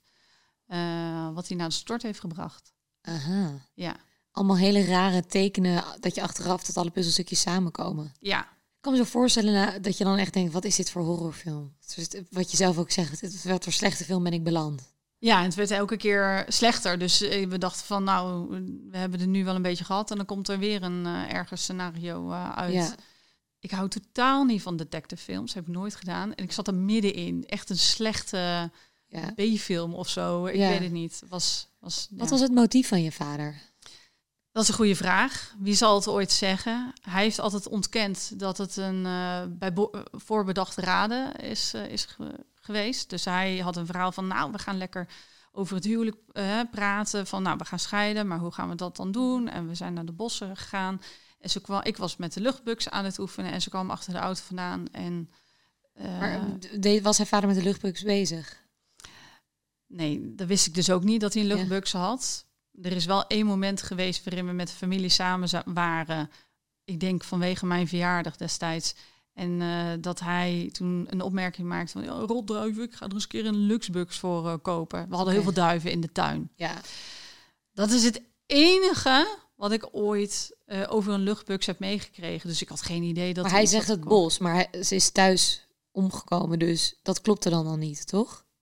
Uh, wat hij naar de stort heeft gebracht. Aha. Ja. Allemaal hele rare tekenen dat je achteraf dat alle puzzelstukjes samenkomen. Ja. Ik kan me zo voorstellen dat je dan echt denkt, wat is dit voor horrorfilm? Wat je zelf ook zegt, wat voor slechte film ben ik beland? Ja, en het werd elke keer slechter. Dus we dachten van, nou, we hebben er nu wel een beetje gehad. En dan komt er weer een uh, ergens scenario uh, uit. Ja. Ik hou totaal niet van detective films. Heb ik nooit gedaan. En ik zat er middenin. Echt een slechte ja. B-film of zo. Ik ja. weet het niet. Was, was, Wat ja. was het motief van je vader? Dat is een goede vraag. Wie zal het ooit zeggen? Hij heeft altijd ontkend dat het een uh, bij bo- voorbedachte raden is, uh, is ge- geweest. Dus hij had een verhaal van, nou, we gaan lekker over het huwelijk uh, praten. Van, nou, we gaan scheiden, maar hoe gaan we dat dan doen? En we zijn naar de bossen gegaan. En ze kwam, ik was met de luchtbuks aan het oefenen en ze kwam achter de auto vandaan. En, uh, maar de, was zijn vader met de luchtbuks bezig? Nee, dat wist ik dus ook niet dat hij een luchtbuks ja. had. Er is wel één moment geweest waarin we met de familie samen waren. Ik denk vanwege mijn verjaardag destijds. En uh, dat hij toen een opmerking maakte van... Ja, rotduiven, ik ga er eens een keer een luxbuks voor uh, kopen. We hadden okay. heel veel duiven in de tuin. Ja. Dat is het enige wat ik ooit uh, over een luchtbuks heb meegekregen. Dus ik had geen idee dat... Maar hij zegt het bos, maar hij, ze is thuis omgekomen. Dus dat klopte dan al niet, toch?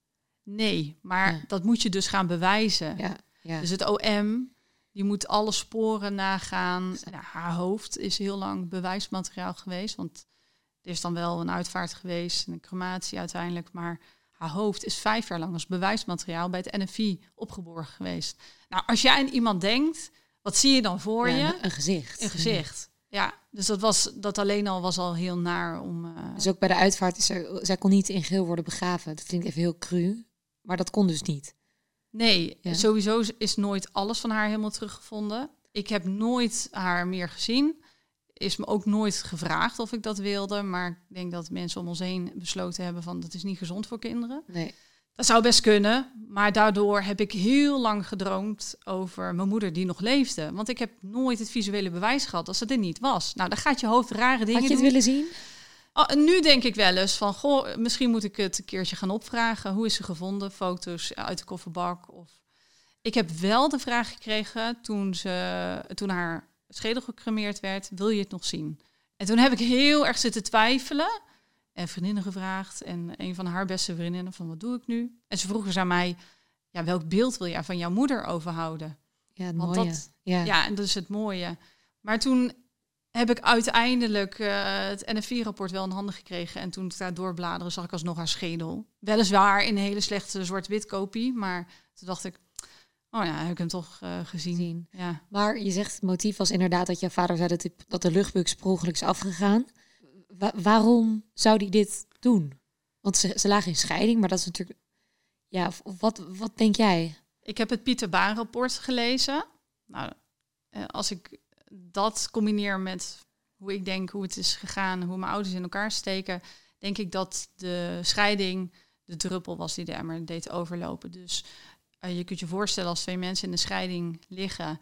Nee, maar Ja. dat moet je dus gaan bewijzen. Ja, ja. Dus het O M, die moet alle sporen nagaan. Nou, haar hoofd is heel lang bewijsmateriaal geweest. Want er is dan wel een uitvaart geweest, een crematie uiteindelijk. Maar haar hoofd is vijf jaar lang als bewijsmateriaal bij het N F I opgeborgen geweest. Nou, als jij aan iemand denkt, wat zie je dan voor Ja, je? een, een gezicht. Een gezicht. Ja, dus dat, was, dat alleen al was al heel naar om... Uh... Dus ook bij de uitvaart, is er, zij kon niet in geel worden begraven. Dat klinkt even heel cru, maar dat kon dus niet. Nee, Ja. sowieso is nooit alles van haar helemaal teruggevonden. Ik heb nooit haar meer gezien. Is me ook nooit gevraagd of ik dat wilde. Maar ik denk dat mensen om ons heen besloten hebben van dat is niet gezond voor kinderen. Nee. Dat zou best kunnen. Maar daardoor heb ik heel lang gedroomd over mijn moeder die nog leefde. Want ik heb nooit het visuele bewijs gehad dat ze er niet was. Nou, dan gaat je hoofd rare dingen Had je het doen. willen zien? Oh, nu denk ik wel eens van, goh, misschien moet ik het een keertje gaan opvragen. Hoe is ze gevonden? Foto's uit de kofferbak. Of... Ik heb wel de vraag gekregen toen, ze, toen haar schedel gecremeerd werd, wil je het nog zien? En toen heb ik heel erg zitten twijfelen. En vriendinnen gevraagd. En een van haar beste vriendinnen van, wat doe ik nu? En ze vroegen ze aan mij, ja, welk beeld wil jij van jouw moeder overhouden? Ja, het Want mooie. dat- ja. Ja, en dat is het mooie. Maar toen heb ik uiteindelijk uh, het N F I-rapport wel in handen gekregen. En toen ik daar doorbladeren, zag ik alsnog haar schedel. Weliswaar in een hele slechte zwart-wit kopie. Maar toen dacht ik, oh ja, heb ik hem toch uh, gezien. Zien. Ja. Maar je zegt het motief was inderdaad dat jouw vader zei dat, die, dat de luchtbux per ongeluk is afgegaan. Wa- waarom zou die dit doen? Want ze, ze lagen in scheiding, maar dat is natuurlijk... Ja, of- of wat, wat denk jij? Ik heb het Pieter Baan-rapport gelezen. Nou, uh, als ik dat combineer met hoe ik denk hoe het is gegaan, hoe mijn ouders in elkaar steken, denk ik dat de scheiding de druppel was die de emmer deed overlopen. Dus uh, je kunt je voorstellen als twee mensen in de scheiding liggen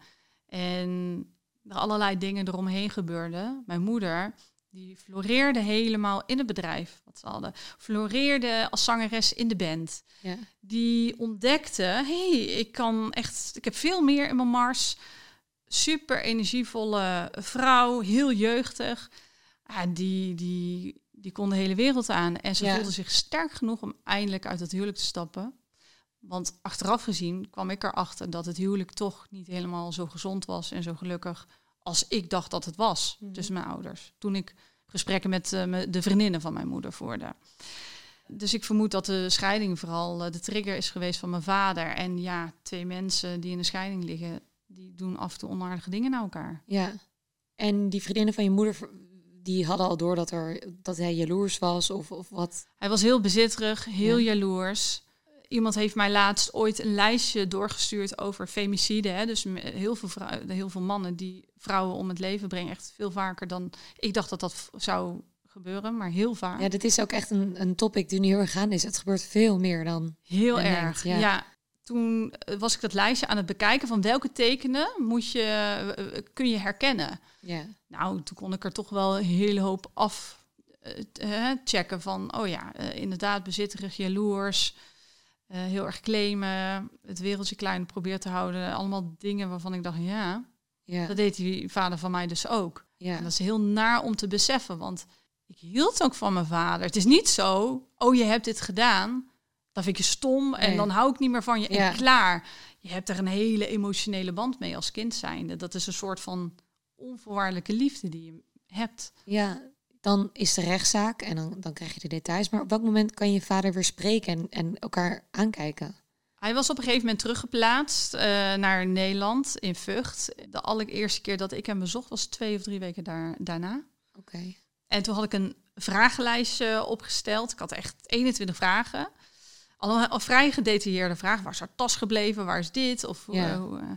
en er allerlei dingen eromheen gebeurden. Mijn moeder, die floreerde helemaal in het bedrijf wat ze hadden. Floreerde als zangeres in de band. Ja. Die ontdekte, hé, hey, ik kan echt, ik heb veel meer in mijn mars. Super energievolle vrouw, heel jeugdig. Ja, die, die, die kon de hele wereld aan. En ze Ja. voelde zich sterk genoeg om eindelijk uit het huwelijk te stappen. Want achteraf gezien kwam ik erachter dat het huwelijk toch niet helemaal zo gezond was en zo gelukkig als ik dacht dat het was Mhm. tussen mijn ouders. Toen ik gesprekken met uh, me- de vriendinnen van mijn moeder voerde. Dus ik vermoed dat de scheiding vooral uh, de trigger is geweest van mijn vader. En ja, twee mensen die in een scheiding liggen, die doen af en toe onaardige dingen naar elkaar. Ja. En die vriendinnen van je moeder, die hadden al door dat, er, dat hij jaloers was of, of wat? Hij was heel bezitterig, heel Ja. jaloers. Iemand heeft mij laatst ooit een lijstje doorgestuurd over femicide. Hè? Dus m- heel veel, vrou- heel veel mannen die vrouwen om het leven brengen. Echt veel vaker dan ik dacht dat dat v- zou gebeuren, maar heel vaak. Ja, dit is ook echt een, een topic die nu heel erg gaan is. Het gebeurt veel meer dan... Heel Je erg, denkt, ja. ja. Toen eh, was ik dat lijstje aan het bekijken van welke tekenen moet je, eh, kun je herkennen. Ja. Nou, toen kon ik er toch wel een hele hoop af eh, t- eh, checken van, oh ja, eh, inderdaad bezitterig, jaloers, eh, heel erg claimen, het wereldje klein probeert te houden. Allemaal dingen waarvan ik dacht, ja, Ja. dat deed die vader van mij dus ook. Ja. En dat is heel naar om te beseffen, want ik hield ook van mijn vader. Het is niet zo, oh je hebt dit gedaan, dan vind ik je stom en Nee. dan hou ik niet meer van je Ja. en klaar. Je hebt er een hele emotionele band mee als kind zijnde. Dat is een soort van onvoorwaardelijke liefde die je hebt. Ja, dan is de rechtszaak en dan, dan krijg je de details. Maar op welk moment kan je vader weer spreken en, en elkaar aankijken? Hij was op een gegeven moment teruggeplaatst uh, naar Nederland in Vught. De allereerste keer dat ik hem bezocht was twee of drie weken daar, daarna. Oké. Okay. En toen had ik een vragenlijstje opgesteld. Ik had echt eenentwintig vragen. Allemaal al vrij gedetailleerde vragen. Waar is haar tas gebleven? Waar is dit? Of, Ja. uh, hoe, uh.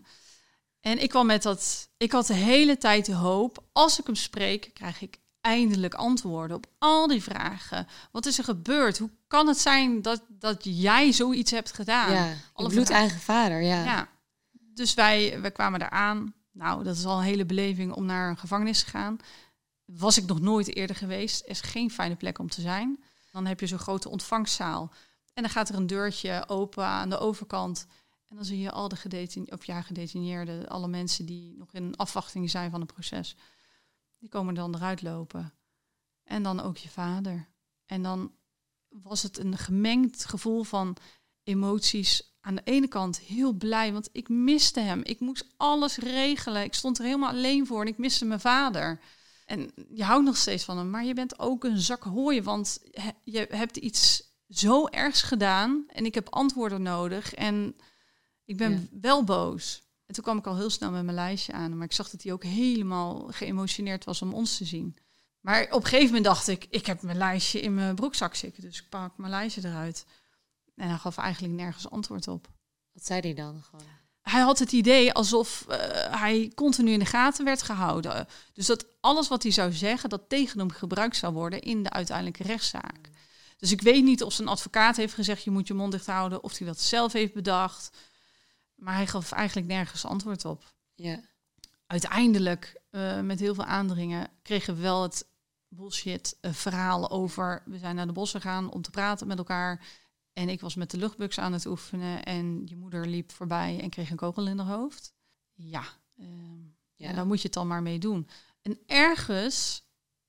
En ik kwam met dat... Ik had de hele tijd de hoop, als ik hem spreek, krijg ik eindelijk antwoorden op al die vragen. Wat is er gebeurd? Hoe kan het zijn dat, dat jij zoiets hebt gedaan? Ja, Alle bloedeigen vader, ja. ja. Dus wij, wij kwamen daar aan. Nou, dat is al een hele beleving om naar een gevangenis te gaan. Was ik nog nooit eerder geweest. Er is geen fijne plek om te zijn. Dan heb je zo'n grote ontvangstzaal. En dan gaat er een deurtje open aan de overkant. En dan zie je al de gedetine- of ja, gedetineerden, alle mensen die nog in afwachting zijn van het proces. Die komen dan eruit lopen. En dan ook je vader. En dan was het een gemengd gevoel van... emoties. Aan de ene kant heel blij, want ik miste hem. Ik moest alles regelen. Ik stond er helemaal alleen voor en ik miste mijn vader. En je houdt nog steeds van hem, maar je bent ook een zak hooi, want je hebt iets zo ergs gedaan en ik heb antwoorden nodig en ik ben ja. wel boos. En toen kwam ik al heel snel met mijn lijstje aan, maar ik zag dat hij ook helemaal geëmotioneerd was om ons te zien. Maar op een gegeven moment dacht ik, ik heb mijn lijstje in mijn broekzak zitten, dus ik pak mijn lijstje eruit. En hij gaf eigenlijk nergens antwoord op. Wat zei hij dan gewoon? Hij had het idee alsof uh, hij continu in de gaten werd gehouden. Dus dat alles wat hij zou zeggen, dat tegen hem gebruikt zou worden in de uiteindelijke rechtszaak. Mm. Dus ik weet niet of zijn advocaat heeft gezegd, je moet je mond dicht houden, of hij dat zelf heeft bedacht. Maar hij gaf eigenlijk nergens antwoord op. Yeah. Uiteindelijk, uh, met heel veel aandringen, kregen we wel het bullshit uh, verhaal over, we zijn naar de bossen gegaan om te praten met elkaar. En ik was met de luchtbuks aan het oefenen en je moeder liep voorbij en kreeg een kogel in haar hoofd. Ja, uh, ja. En daar moet je het dan maar mee doen. En ergens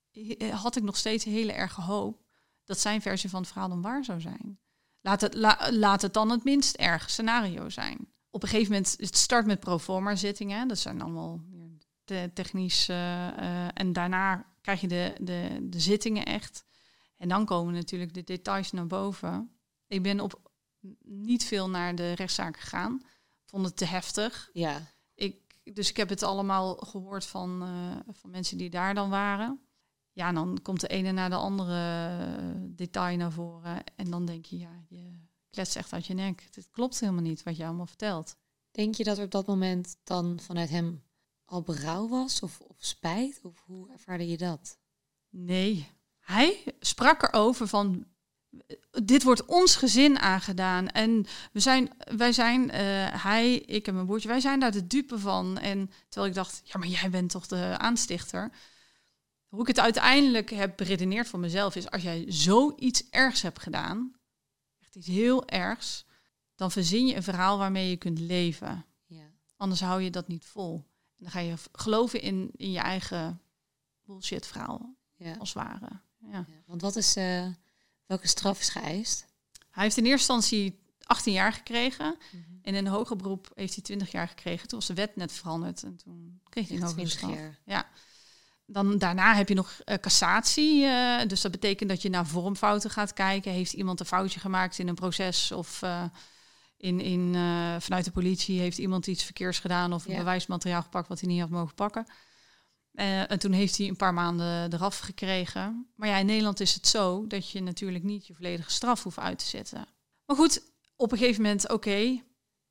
had ik nog steeds een hele erge hoop dat zijn versie van het verhaal dan waar zou zijn. Laat het, la, laat het dan het minst erge scenario zijn. Op een gegeven moment, het start met proforma zittingen. Dat zijn allemaal te technisch. Uh, uh, en daarna krijg je de, de, de zittingen echt. En dan komen natuurlijk de details naar boven. Ik ben op niet veel naar de rechtszaak gegaan. Vond het te heftig. Ja. Ik, dus ik heb het allemaal gehoord van, uh, van mensen die daar dan waren. Ja, en dan komt de ene na de andere detail naar voren. En dan denk je, ja, je kletst echt uit je nek. Het klopt helemaal niet wat je allemaal vertelt. Denk je dat er op dat moment dan vanuit hem al berouw was? Of, of spijt? Of hoe ervaarde je dat? Nee. Hij sprak erover van, dit wordt ons gezin aangedaan. En we zijn, wij zijn, uh, hij, ik en mijn broertje, wij zijn daar de dupe van. En terwijl ik dacht, ja, maar jij bent toch de aanstichter. Hoe ik het uiteindelijk heb beredeneerd voor mezelf is, als jij zoiets ergs hebt gedaan, echt iets heel ergs, dan verzin je een verhaal waarmee je kunt leven. Ja. Anders hou je dat niet vol. En dan ga je geloven in, in je eigen bullshit verhaal, ja. als het ware. Ja. Ja, want wat is, uh, welke straf is geëist? Hij heeft in eerste instantie achttien jaar gekregen. Mm-hmm. En in een hoger beroep heeft hij twintig jaar gekregen. Toen was de wet net veranderd en toen kreeg hij een hogere straf. Jaar. Ja. Dan daarna heb je nog uh, cassatie. Uh, dus dat betekent dat je naar vormfouten gaat kijken. Heeft iemand een foutje gemaakt in een proces? Of uh, in, in, uh, vanuit de politie heeft iemand iets verkeers gedaan of ja. bewijsmateriaal gepakt wat hij niet had mogen pakken. Uh, en toen heeft hij een paar maanden eraf gekregen. Maar ja, in Nederland is het zo dat je natuurlijk niet je volledige straf hoeft uit te zetten. Maar goed, op een gegeven moment, oké, okay,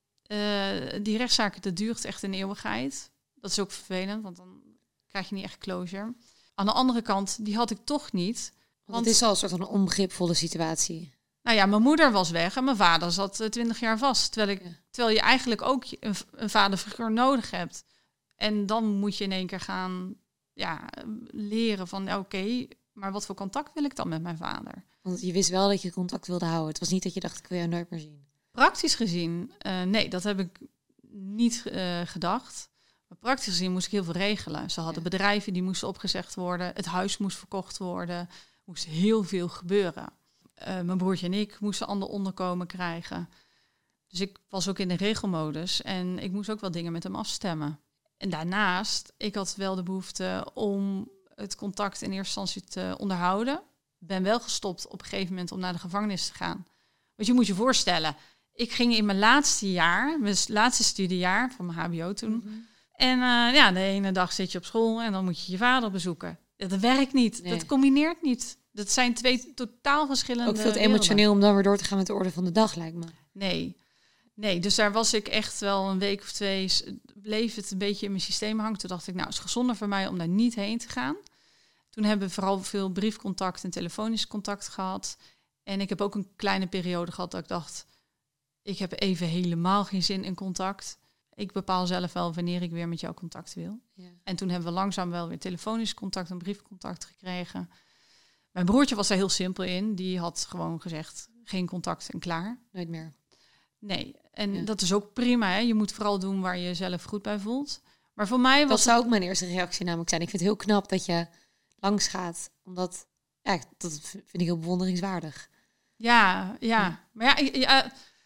uh, die rechtszaak, dat duurt echt een eeuwigheid. Dat is ook vervelend, want dan krijg je niet echt closure. Aan de andere kant, die had ik toch niet. Want, want het is al een soort van een onbegripvolle situatie. Nou ja, mijn moeder was weg en mijn vader zat twintig jaar vast. Terwijl, ik, ja. terwijl je eigenlijk ook een, een vaderfiguur nodig hebt. En dan moet je in één keer gaan ja, leren van oké, okay, maar wat voor contact wil ik dan met mijn vader? Want je wist wel dat je contact wilde houden. Het was niet dat je dacht, ik wil jou nooit meer zien. Praktisch gezien, uh, nee, dat heb ik niet uh, gedacht. Maar praktisch gezien moest ik heel veel regelen. Ze hadden ja. bedrijven die moesten opgezegd worden. Het huis moest verkocht worden. Er moest heel veel gebeuren. Uh, mijn broertje en ik moesten ander onderkomen krijgen. Dus ik was ook in de regelmodus. En ik moest ook wel dingen met hem afstemmen. En daarnaast, ik had wel de behoefte om het contact in eerste instantie te onderhouden. Ben wel gestopt op een gegeven moment om naar de gevangenis te gaan. Want je moet je voorstellen, ik ging in mijn laatste jaar, mijn laatste studiejaar van mijn hbo toen. Mm-hmm. En uh, ja, de ene dag zit je op school en dan moet je je vader bezoeken. Dat werkt niet, nee. Dat combineert niet. Dat zijn twee totaal verschillende Ook veel te emotioneel om dan weer door te gaan met de orde van de dag, lijkt me. Nee, nee, dus daar was ik echt wel een week of twee, bleef het een beetje in mijn systeem hangen. Toen dacht ik, nou, het is gezonder voor mij om daar niet heen te gaan. Toen hebben we vooral veel briefcontact en telefonisch contact gehad. En ik heb ook een kleine periode gehad dat ik dacht, ik heb even helemaal geen zin in contact. Ik bepaal zelf wel wanneer ik weer met jou contact wil. Ja. En toen hebben we langzaam wel weer telefonisch contact en briefcontact gekregen. Mijn broertje was daar heel simpel in. Die had gewoon gezegd, geen contact en klaar. Nooit meer. Nee, en ja. dat is ook prima. Hè? Je moet vooral doen waar je jezelf goed bij voelt. Maar voor mij was dat zou ook mijn eerste reactie namelijk zijn. Ik vind het heel knap dat je langs gaat. Omdat, ja, dat vind ik heel bewonderingswaardig. Ja, ja. ja. Maar ja, ja,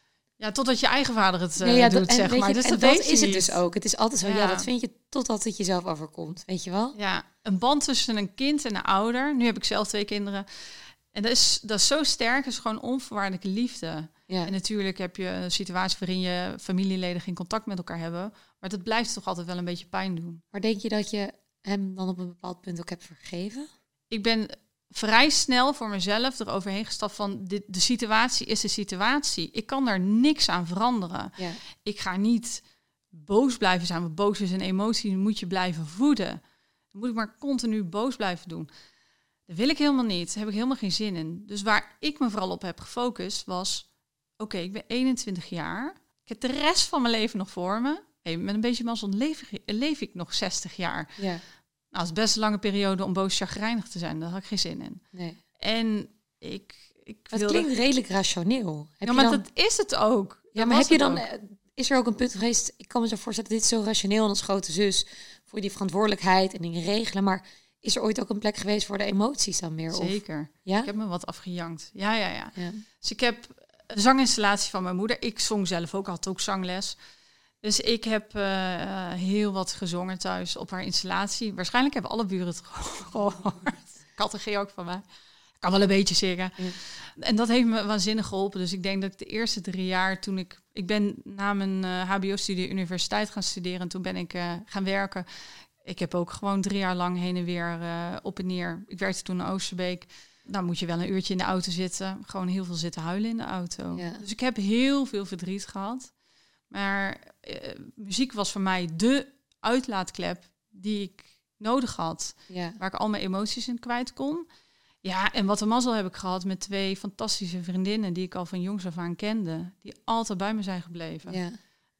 Ja, totdat je eigen vader het uh, nee, ja, doet, dat, en, zeg maar. Je, Dus en dat, dat weet is je het niet. dus ook. Het is altijd zo, ja. Ja. dat vind je totdat het jezelf overkomt, weet je wel? Ja, een band tussen een kind en een ouder. Nu heb ik zelf twee kinderen. En dat is, dat is zo sterk, dat is gewoon onvoorwaardelijke liefde. Ja. En natuurlijk heb je een situatie waarin je familieleden geen contact met elkaar hebben. Maar dat blijft toch altijd wel een beetje pijn doen. Maar denk je dat je hem dan op een bepaald punt ook hebt vergeven? Ik ben vrij snel voor mezelf eroverheen gestapt van de, de situatie is de situatie. Ik kan daar niks aan veranderen. Ja. Ik ga niet boos blijven zijn, want boos is een emotie, die moet je blijven voeden. Dan moet ik maar continu boos blijven doen. Dat wil ik helemaal niet. Daar heb ik helemaal geen zin in. Dus waar ik me vooral op heb gefocust was, oké, okay, ik ben eenentwintig jaar. Ik heb de rest van mijn leven nog voor me. Hey, met een beetje mazzel leef, leef ik nog zestig jaar. Ja. Nou, het is best een lange periode om boos chagrijnig te zijn. Daar had ik geen zin in. Nee. En ik, ik het wilde... klinkt redelijk rationeel. Heb ja, maar dan... dat is het ook. Ja, dat maar heb je dan... ook. Is er ook een punt geweest... Ik kan me zo voorstellen, dit is zo rationeel en als grote zus... voor die verantwoordelijkheid en dingen regelen. Maar is er ooit ook een plek geweest voor de emoties dan meer? Zeker. Of... Ja? Ik heb me wat afgejankt. Ja, ja, ja, ja. Dus ik heb de zanginstallatie van mijn moeder. Ik zong zelf ook, had ook zangles. Dus ik heb uh, heel wat gezongen thuis op haar installatie. Waarschijnlijk hebben alle buren het gehoord. Kat en G ook van mij. Kan wel een beetje zingen. Ja. En dat heeft me waanzinnig geholpen. Dus ik denk dat ik de eerste drie jaar toen ik... Ik ben na mijn uh, H B O-studie universiteit gaan studeren. En toen ben ik uh, gaan werken. Ik heb ook gewoon drie jaar lang heen en weer uh, op en neer. Ik werkte toen in Oosterbeek. Nou moet je wel een uurtje in de auto zitten. Gewoon heel veel zitten huilen in de auto. Ja. Dus ik heb heel veel verdriet gehad. Maar uh, muziek was voor mij de uitlaatklep die ik nodig had. Ja. Waar ik al mijn emoties in kwijt kon. Ja, en wat een mazzel heb ik gehad met twee fantastische vriendinnen... die ik al van jongs af aan kende. Die altijd bij me zijn gebleven. Ja.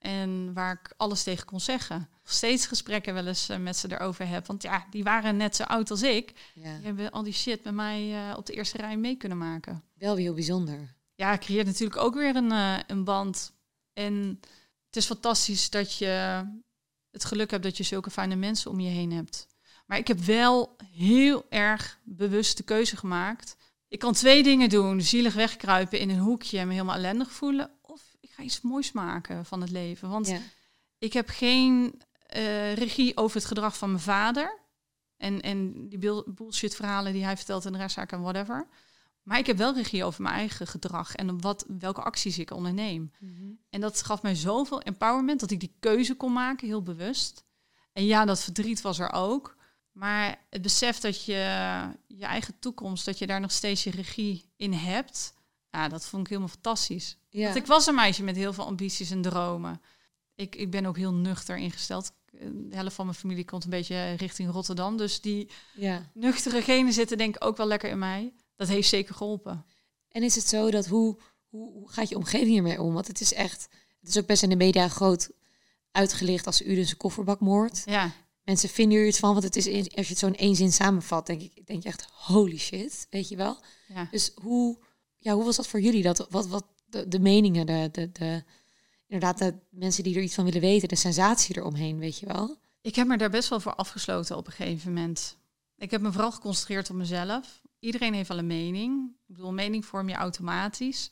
En waar ik alles tegen kon zeggen. Steeds gesprekken wel eens uh, met ze erover heb. Want ja, die waren net zo oud als ik. Ja. Die hebben al die shit met mij uh, op de eerste rij mee kunnen maken. Wel heel bijzonder. Ja, creëert natuurlijk ook weer een, uh, een band. En het is fantastisch dat je het geluk hebt dat je zulke fijne mensen om je heen hebt. Maar ik heb wel heel erg bewust de keuze gemaakt. Ik kan twee dingen doen. Zielig wegkruipen in een hoekje en me helemaal ellendig voelen. Of ik ga iets moois maken van het leven. Want ja. ik heb geen uh, regie over het gedrag van mijn vader. En, en die bullshit verhalen die hij vertelt in de rechtszaak en whatever. Maar ik heb wel regie over mijn eigen gedrag. En wat, welke acties ik onderneem. Mm-hmm. En dat gaf mij zoveel empowerment dat ik die keuze kon maken, heel bewust. En ja, dat verdriet was er ook. Maar het besef dat je je eigen toekomst, dat je daar nog steeds je regie in hebt, ja, dat vond ik helemaal fantastisch. Ja. Want ik was een meisje met heel veel ambities en dromen. Ik, ik ben ook heel nuchter ingesteld. De helft van mijn familie komt een beetje richting Rotterdam. Dus die ja. nuchtere genen zitten denk ik ook wel lekker in mij. Dat heeft zeker geholpen. En is het zo dat hoe, hoe, hoe gaat je omgeving hiermee om? Want het is echt, het is ook best in de media groot uitgelicht als u dus een kofferbakmoord. Ja. Mensen vinden er iets van, want het is, als je het zo in één zin samenvat, denk ik, denk je echt, holy shit, weet je wel? Ja. Dus hoe, ja, hoe was dat voor jullie? Dat, wat, wat de, de meningen, de, de, de, inderdaad, de mensen die er iets van willen weten, de sensatie eromheen, weet je wel? Ik heb me daar best wel voor afgesloten op een gegeven moment. Ik heb me vooral geconcentreerd op mezelf. Iedereen heeft wel een mening. Ik bedoel, een mening vorm je automatisch.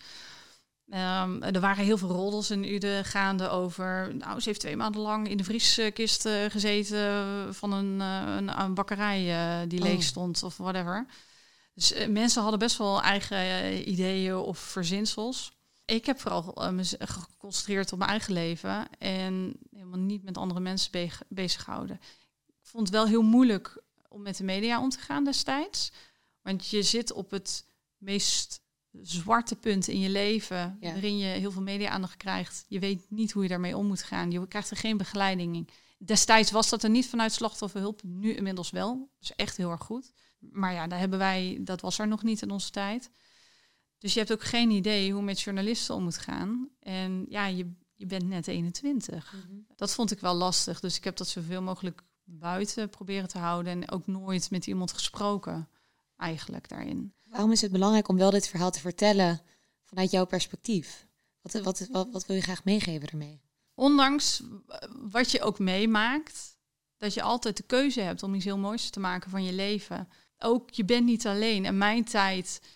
Um, er waren heel veel roddels in Uden gaande over... Nou, ze heeft twee maanden lang in de vrieskist uh, gezeten van een, uh, een, een bakkerij uh, die oh. leeg stond of whatever. Dus uh, mensen hadden best wel eigen uh, ideeën of verzinsels. Ik heb vooral uh, me geconcentreerd op mijn eigen leven en helemaal niet met andere mensen be- bezig gehouden. Ik vond het wel heel moeilijk om met de media om te gaan destijds. Want je zit op het meest zwarte punt in je leven, ja. waarin je heel veel media-aandacht krijgt. Je weet niet hoe je daarmee om moet gaan. Je krijgt er geen begeleiding in. Destijds was dat er niet vanuit slachtofferhulp, nu inmiddels wel. Dat is echt heel erg goed. Maar ja, daar hebben wij, dat was er nog niet in onze tijd. Dus je hebt ook geen idee hoe met journalisten om moet gaan. En ja, je, je bent net eenentwintig. Mm-hmm. Dat vond ik wel lastig. Dus ik heb dat zoveel mogelijk buiten proberen te houden. En ook nooit met iemand gesproken, eigenlijk, daarin. Waarom is het belangrijk om wel dit verhaal te vertellen vanuit jouw perspectief? Wat, wat, wat, wat wil je graag meegeven ermee? Ondanks wat je ook meemaakt, dat je altijd de keuze hebt om iets heel moois te maken van je leven. Ook je bent niet alleen. En mijn tijd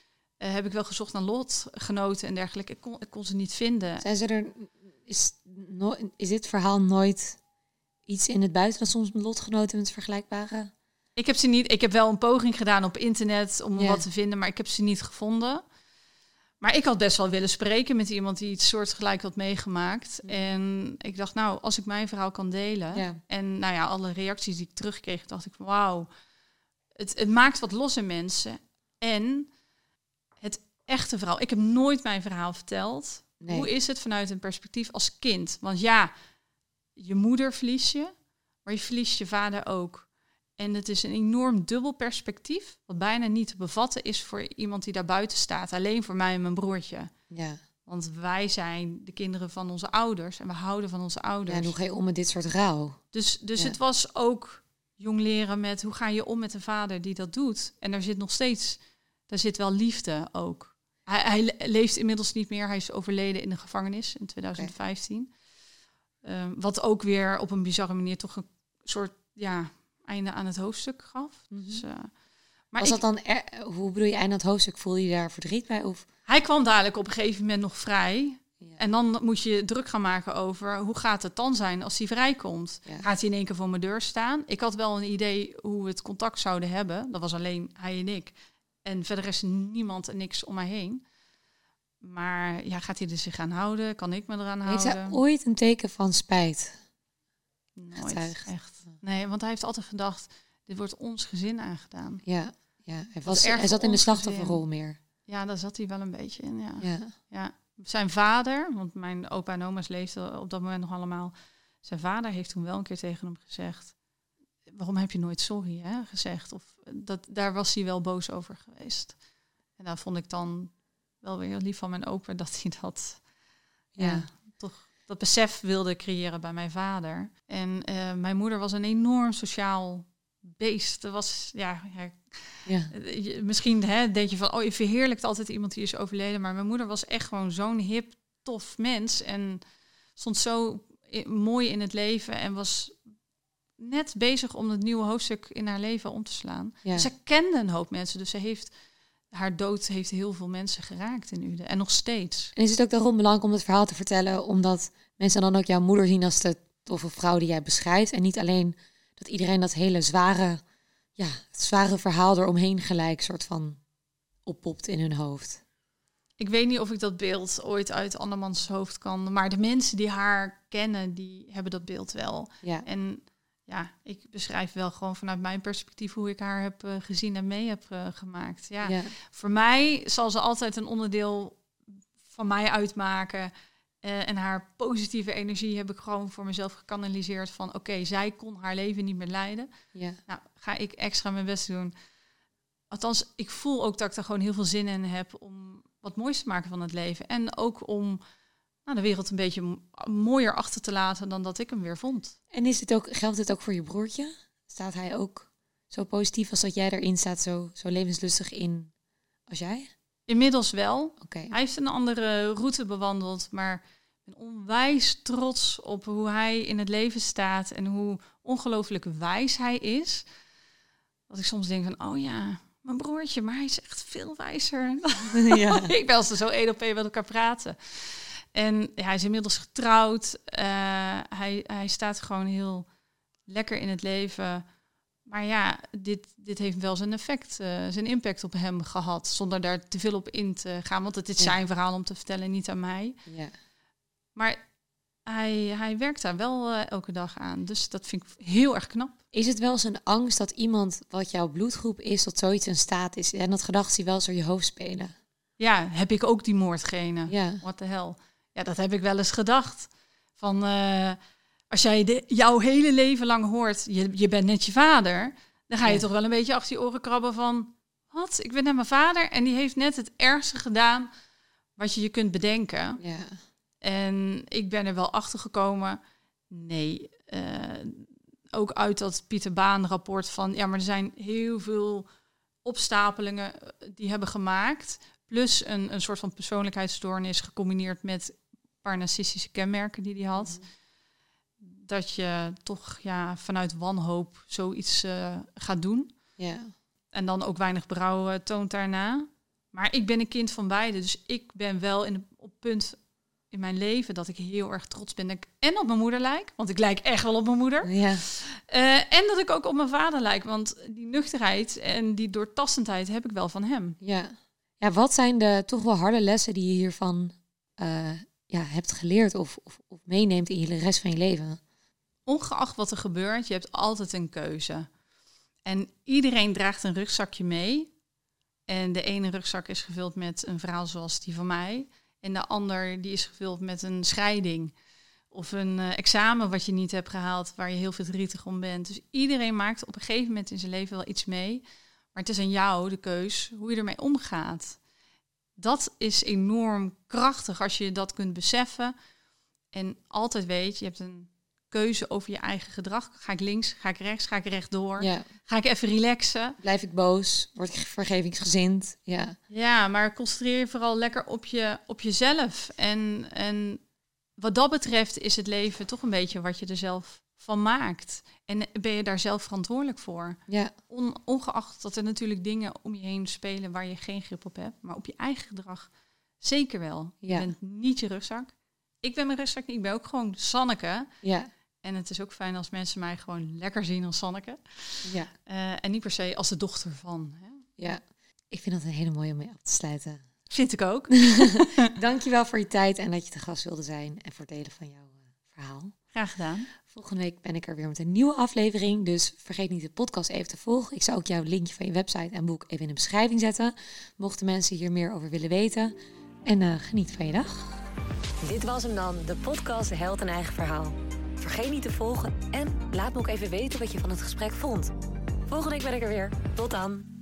heb ik wel gezocht naar lotgenoten en dergelijke. Ik kon, ik kon ze niet vinden. Zijn ze er, is, no, is dit verhaal nooit iets in het buitenland soms met lotgenoten met vergelijkbare? Ik heb ze niet. Ik heb wel een poging gedaan op internet om Ja. wat te vinden, maar ik heb ze niet gevonden. Maar ik had best wel willen spreken met iemand die iets soortgelijk had meegemaakt. Ja. En ik dacht, nou, als ik mijn verhaal kan delen. Ja. En nou ja, alle reacties die ik terugkreeg, dacht ik, wauw. Het, het maakt wat los in mensen. En het echte verhaal. Ik heb nooit mijn verhaal verteld. Nee. Hoe is het vanuit een perspectief als kind? Want ja, je moeder verlies je, maar je verliest je vader ook. En het is een enorm dubbel perspectief, wat bijna niet te bevatten is voor iemand die daar buiten staat. Alleen voor mij en mijn broertje. Ja. Want wij zijn de kinderen van onze ouders en we houden van onze ouders. Ja, en hoe ga je om met dit soort rouw? Dus, dus Ja. het was ook jong leren met hoe ga je om met een vader die dat doet. En daar zit nog steeds, daar zit wel liefde ook. Hij, hij le- leeft inmiddels niet meer. Hij is overleden in de gevangenis in twintig vijftien. Okay. Um, wat ook weer op een bizarre manier toch een soort ja, einde aan het hoofdstuk gaf. Mm-hmm. Dus, uh, maar Was ik, dat dan, er, hoe bedoel je, einde aan het hoofdstuk, voel je daar verdriet bij? Of? hij kwam dadelijk op een gegeven moment nog vrij. Ja. En dan moet je druk gaan maken over hoe gaat het dan zijn als hij vrijkomt. Ja. Gaat hij in één keer voor mijn deur staan? Ik had wel een idee hoe we het contact zouden hebben. Dat was alleen hij en ik. En verder is niemand en niks om mij heen. Maar ja, gaat hij er zich aan houden? Kan ik me eraan Heeft houden? hij ooit een teken van spijt? Nooit, getuigd? echt. Nee, want hij heeft altijd gedacht, dit wordt ons gezin aangedaan. Ja, ja. Hij, Was was, erg hij zat in de ons slachtofferrol meer. Ja, daar zat hij wel een beetje in, ja. Ja. Ja, zijn vader, want mijn opa en oma's leefden op dat moment nog allemaal. Zijn vader heeft toen wel een keer tegen hem gezegd, waarom heb je nooit sorry hè, gezegd? Of dat, daar was hij wel boos over geweest. En daar vond ik dan wel weer lief van mijn opa dat hij dat, ja, Ja. toch dat besef wilde creëren bij mijn vader. En uh, mijn moeder was een enorm sociaal beest. Dat was, ja, ja Ja. Je, misschien hè, denk je van, oh, je verheerlijkt altijd iemand die is overleden. Maar mijn moeder was echt gewoon zo'n hip, tof mens. En stond zo i- mooi in het leven. En was net bezig om het nieuwe hoofdstuk in haar leven om te slaan. Ja. Ze kende een hoop mensen. Dus ze heeft, haar dood heeft heel veel mensen geraakt in Uden. En nog steeds. En is het ook daarom belangrijk om het verhaal te vertellen, omdat mensen dan ook jouw moeder zien als de toffe vrouw die jij beschrijft. En niet alleen dat iedereen dat hele zware, ja, het zware verhaal eromheen gelijk soort van oppopt in hun hoofd. Ik weet niet of ik dat beeld ooit uit andermans hoofd kan. Maar de mensen die haar kennen, die hebben dat beeld wel. Ja. En ja, ik beschrijf wel gewoon vanuit mijn perspectief hoe ik haar heb uh, gezien en mee heb uh, gemaakt. Ja. Ja. Voor mij zal ze altijd een onderdeel van mij uitmaken. Uh, en haar positieve energie heb ik gewoon voor mezelf gekanaliseerd van oké, okay, zij kon haar leven niet meer leiden. Ja. Nou, ga ik extra mijn best doen. Althans, ik voel ook dat ik er gewoon heel veel zin in heb om wat moois te maken van het leven. En ook om nou, de wereld een beetje m- mooier achter te laten dan dat ik hem weer vond. En is het ook, geldt het ook voor je broertje? Staat hij ook zo positief als dat jij erin staat, zo, zo levenslustig in als jij? Inmiddels wel. Oké. Okay. Hij heeft een andere route bewandeld, maar ik ben onwijs trots op hoe hij in het leven staat en hoe ongelooflijk wijs hij is. Dat ik soms denk van, oh ja, mijn broertje, maar hij is echt veel wijzer. Ja. Ik ben als ze zo één op één met elkaar praten. En ja, hij is inmiddels getrouwd. Uh, hij, hij staat gewoon heel lekker in het leven. Maar ja, dit, dit heeft wel zijn effect, uh, zijn impact op hem gehad. Zonder daar te veel op in te gaan. Want het is ja. zijn verhaal om te vertellen, niet aan mij. Ja. Maar hij, hij werkt daar wel uh, elke dag aan. Dus dat vind ik heel erg knap. Is het wel eens een angst dat iemand wat jouw bloedgroep is, tot zoiets in staat is? En dat gedachten die wel eens door je hoofd spelen? Ja, heb ik ook die moordgenen? Ja. What the hell? Ja, dat heb ik wel eens gedacht. Van, uh, als jij de, jouw hele leven lang hoort, je, je bent net je vader, dan ga je ja. toch wel een beetje achter je oren krabben van, wat? Ik ben net mijn vader en die heeft net het ergste gedaan wat je je kunt bedenken. Ja. En ik ben er wel achter gekomen, nee, uh, ook uit dat Pieter Baan rapport van, ja, maar er zijn heel veel opstapelingen die hebben gemaakt, plus een, een soort van persoonlijkheidsstoornis gecombineerd met een paar narcistische kenmerken die hij had. Mm. Dat je toch ja, vanuit wanhoop zoiets uh, gaat doen. Ja. En dan ook weinig berouw uh, toont daarna. Maar ik ben een kind van beide. Dus ik ben wel in, op punt in mijn leven dat ik heel erg trots ben. Dat ik en op mijn moeder lijk. Want ik lijk echt wel op mijn moeder. Ja. Uh, en dat ik ook op mijn vader lijk. Want die nuchterheid en die doortastendheid heb ik wel van hem. Ja. Ja, wat zijn de toch wel harde lessen die je hiervan uh, ja, hebt geleerd of, of, of meeneemt in de rest van je leven? Ongeacht wat er gebeurt, je hebt altijd een keuze. En iedereen draagt een rugzakje mee. En de ene rugzak is gevuld met een verhaal zoals die van mij. En de ander die is gevuld met een scheiding. Of een uh, examen wat je niet hebt gehaald, waar je heel verdrietig om bent. Dus iedereen maakt op een gegeven moment in zijn leven wel iets mee. Maar het is aan jou de keus hoe je ermee omgaat. Dat is enorm krachtig als je dat kunt beseffen. En altijd weet, je hebt een keuze over je eigen gedrag. Ga ik links, ga ik rechts, ga ik rechtdoor? Ja. Ga ik even relaxen? Blijf ik boos? Word ik vergevingsgezind? Ja, ja, maar concentreer je vooral lekker op, je, op jezelf. En, en wat dat betreft is het leven toch een beetje wat je er zelf van maakt. En ben je daar zelf verantwoordelijk voor? Ja. On, ongeacht dat er natuurlijk dingen om je heen spelen waar je geen grip op hebt. Maar op je eigen gedrag zeker wel. Ja. Je bent niet je rugzak. Ik ben mijn rugzak niet. Ik ben ook gewoon Sanneke. Ja. En het is ook fijn als mensen mij gewoon lekker zien als Sanneke. Ja. Uh, en niet per se als de dochter van. Hè? Ja. Ik vind dat een hele mooie om mee af te sluiten. Vind ik ook. Dankjewel voor je tijd en dat je te gast wilde zijn en voor het delen van jouw uh, verhaal. Graag gedaan. Volgende week ben ik er weer met een nieuwe aflevering, dus vergeet niet de podcast even te volgen. Ik zou ook jouw linkje van je website en boek even in de beschrijving zetten, mochten mensen hier meer over willen weten. En uh, geniet van je dag. Dit was hem dan, de podcast Held een Eigen Verhaal. Vergeet niet te volgen en laat me ook even weten wat je van het gesprek vond. Volgende week ben ik er weer. Tot dan.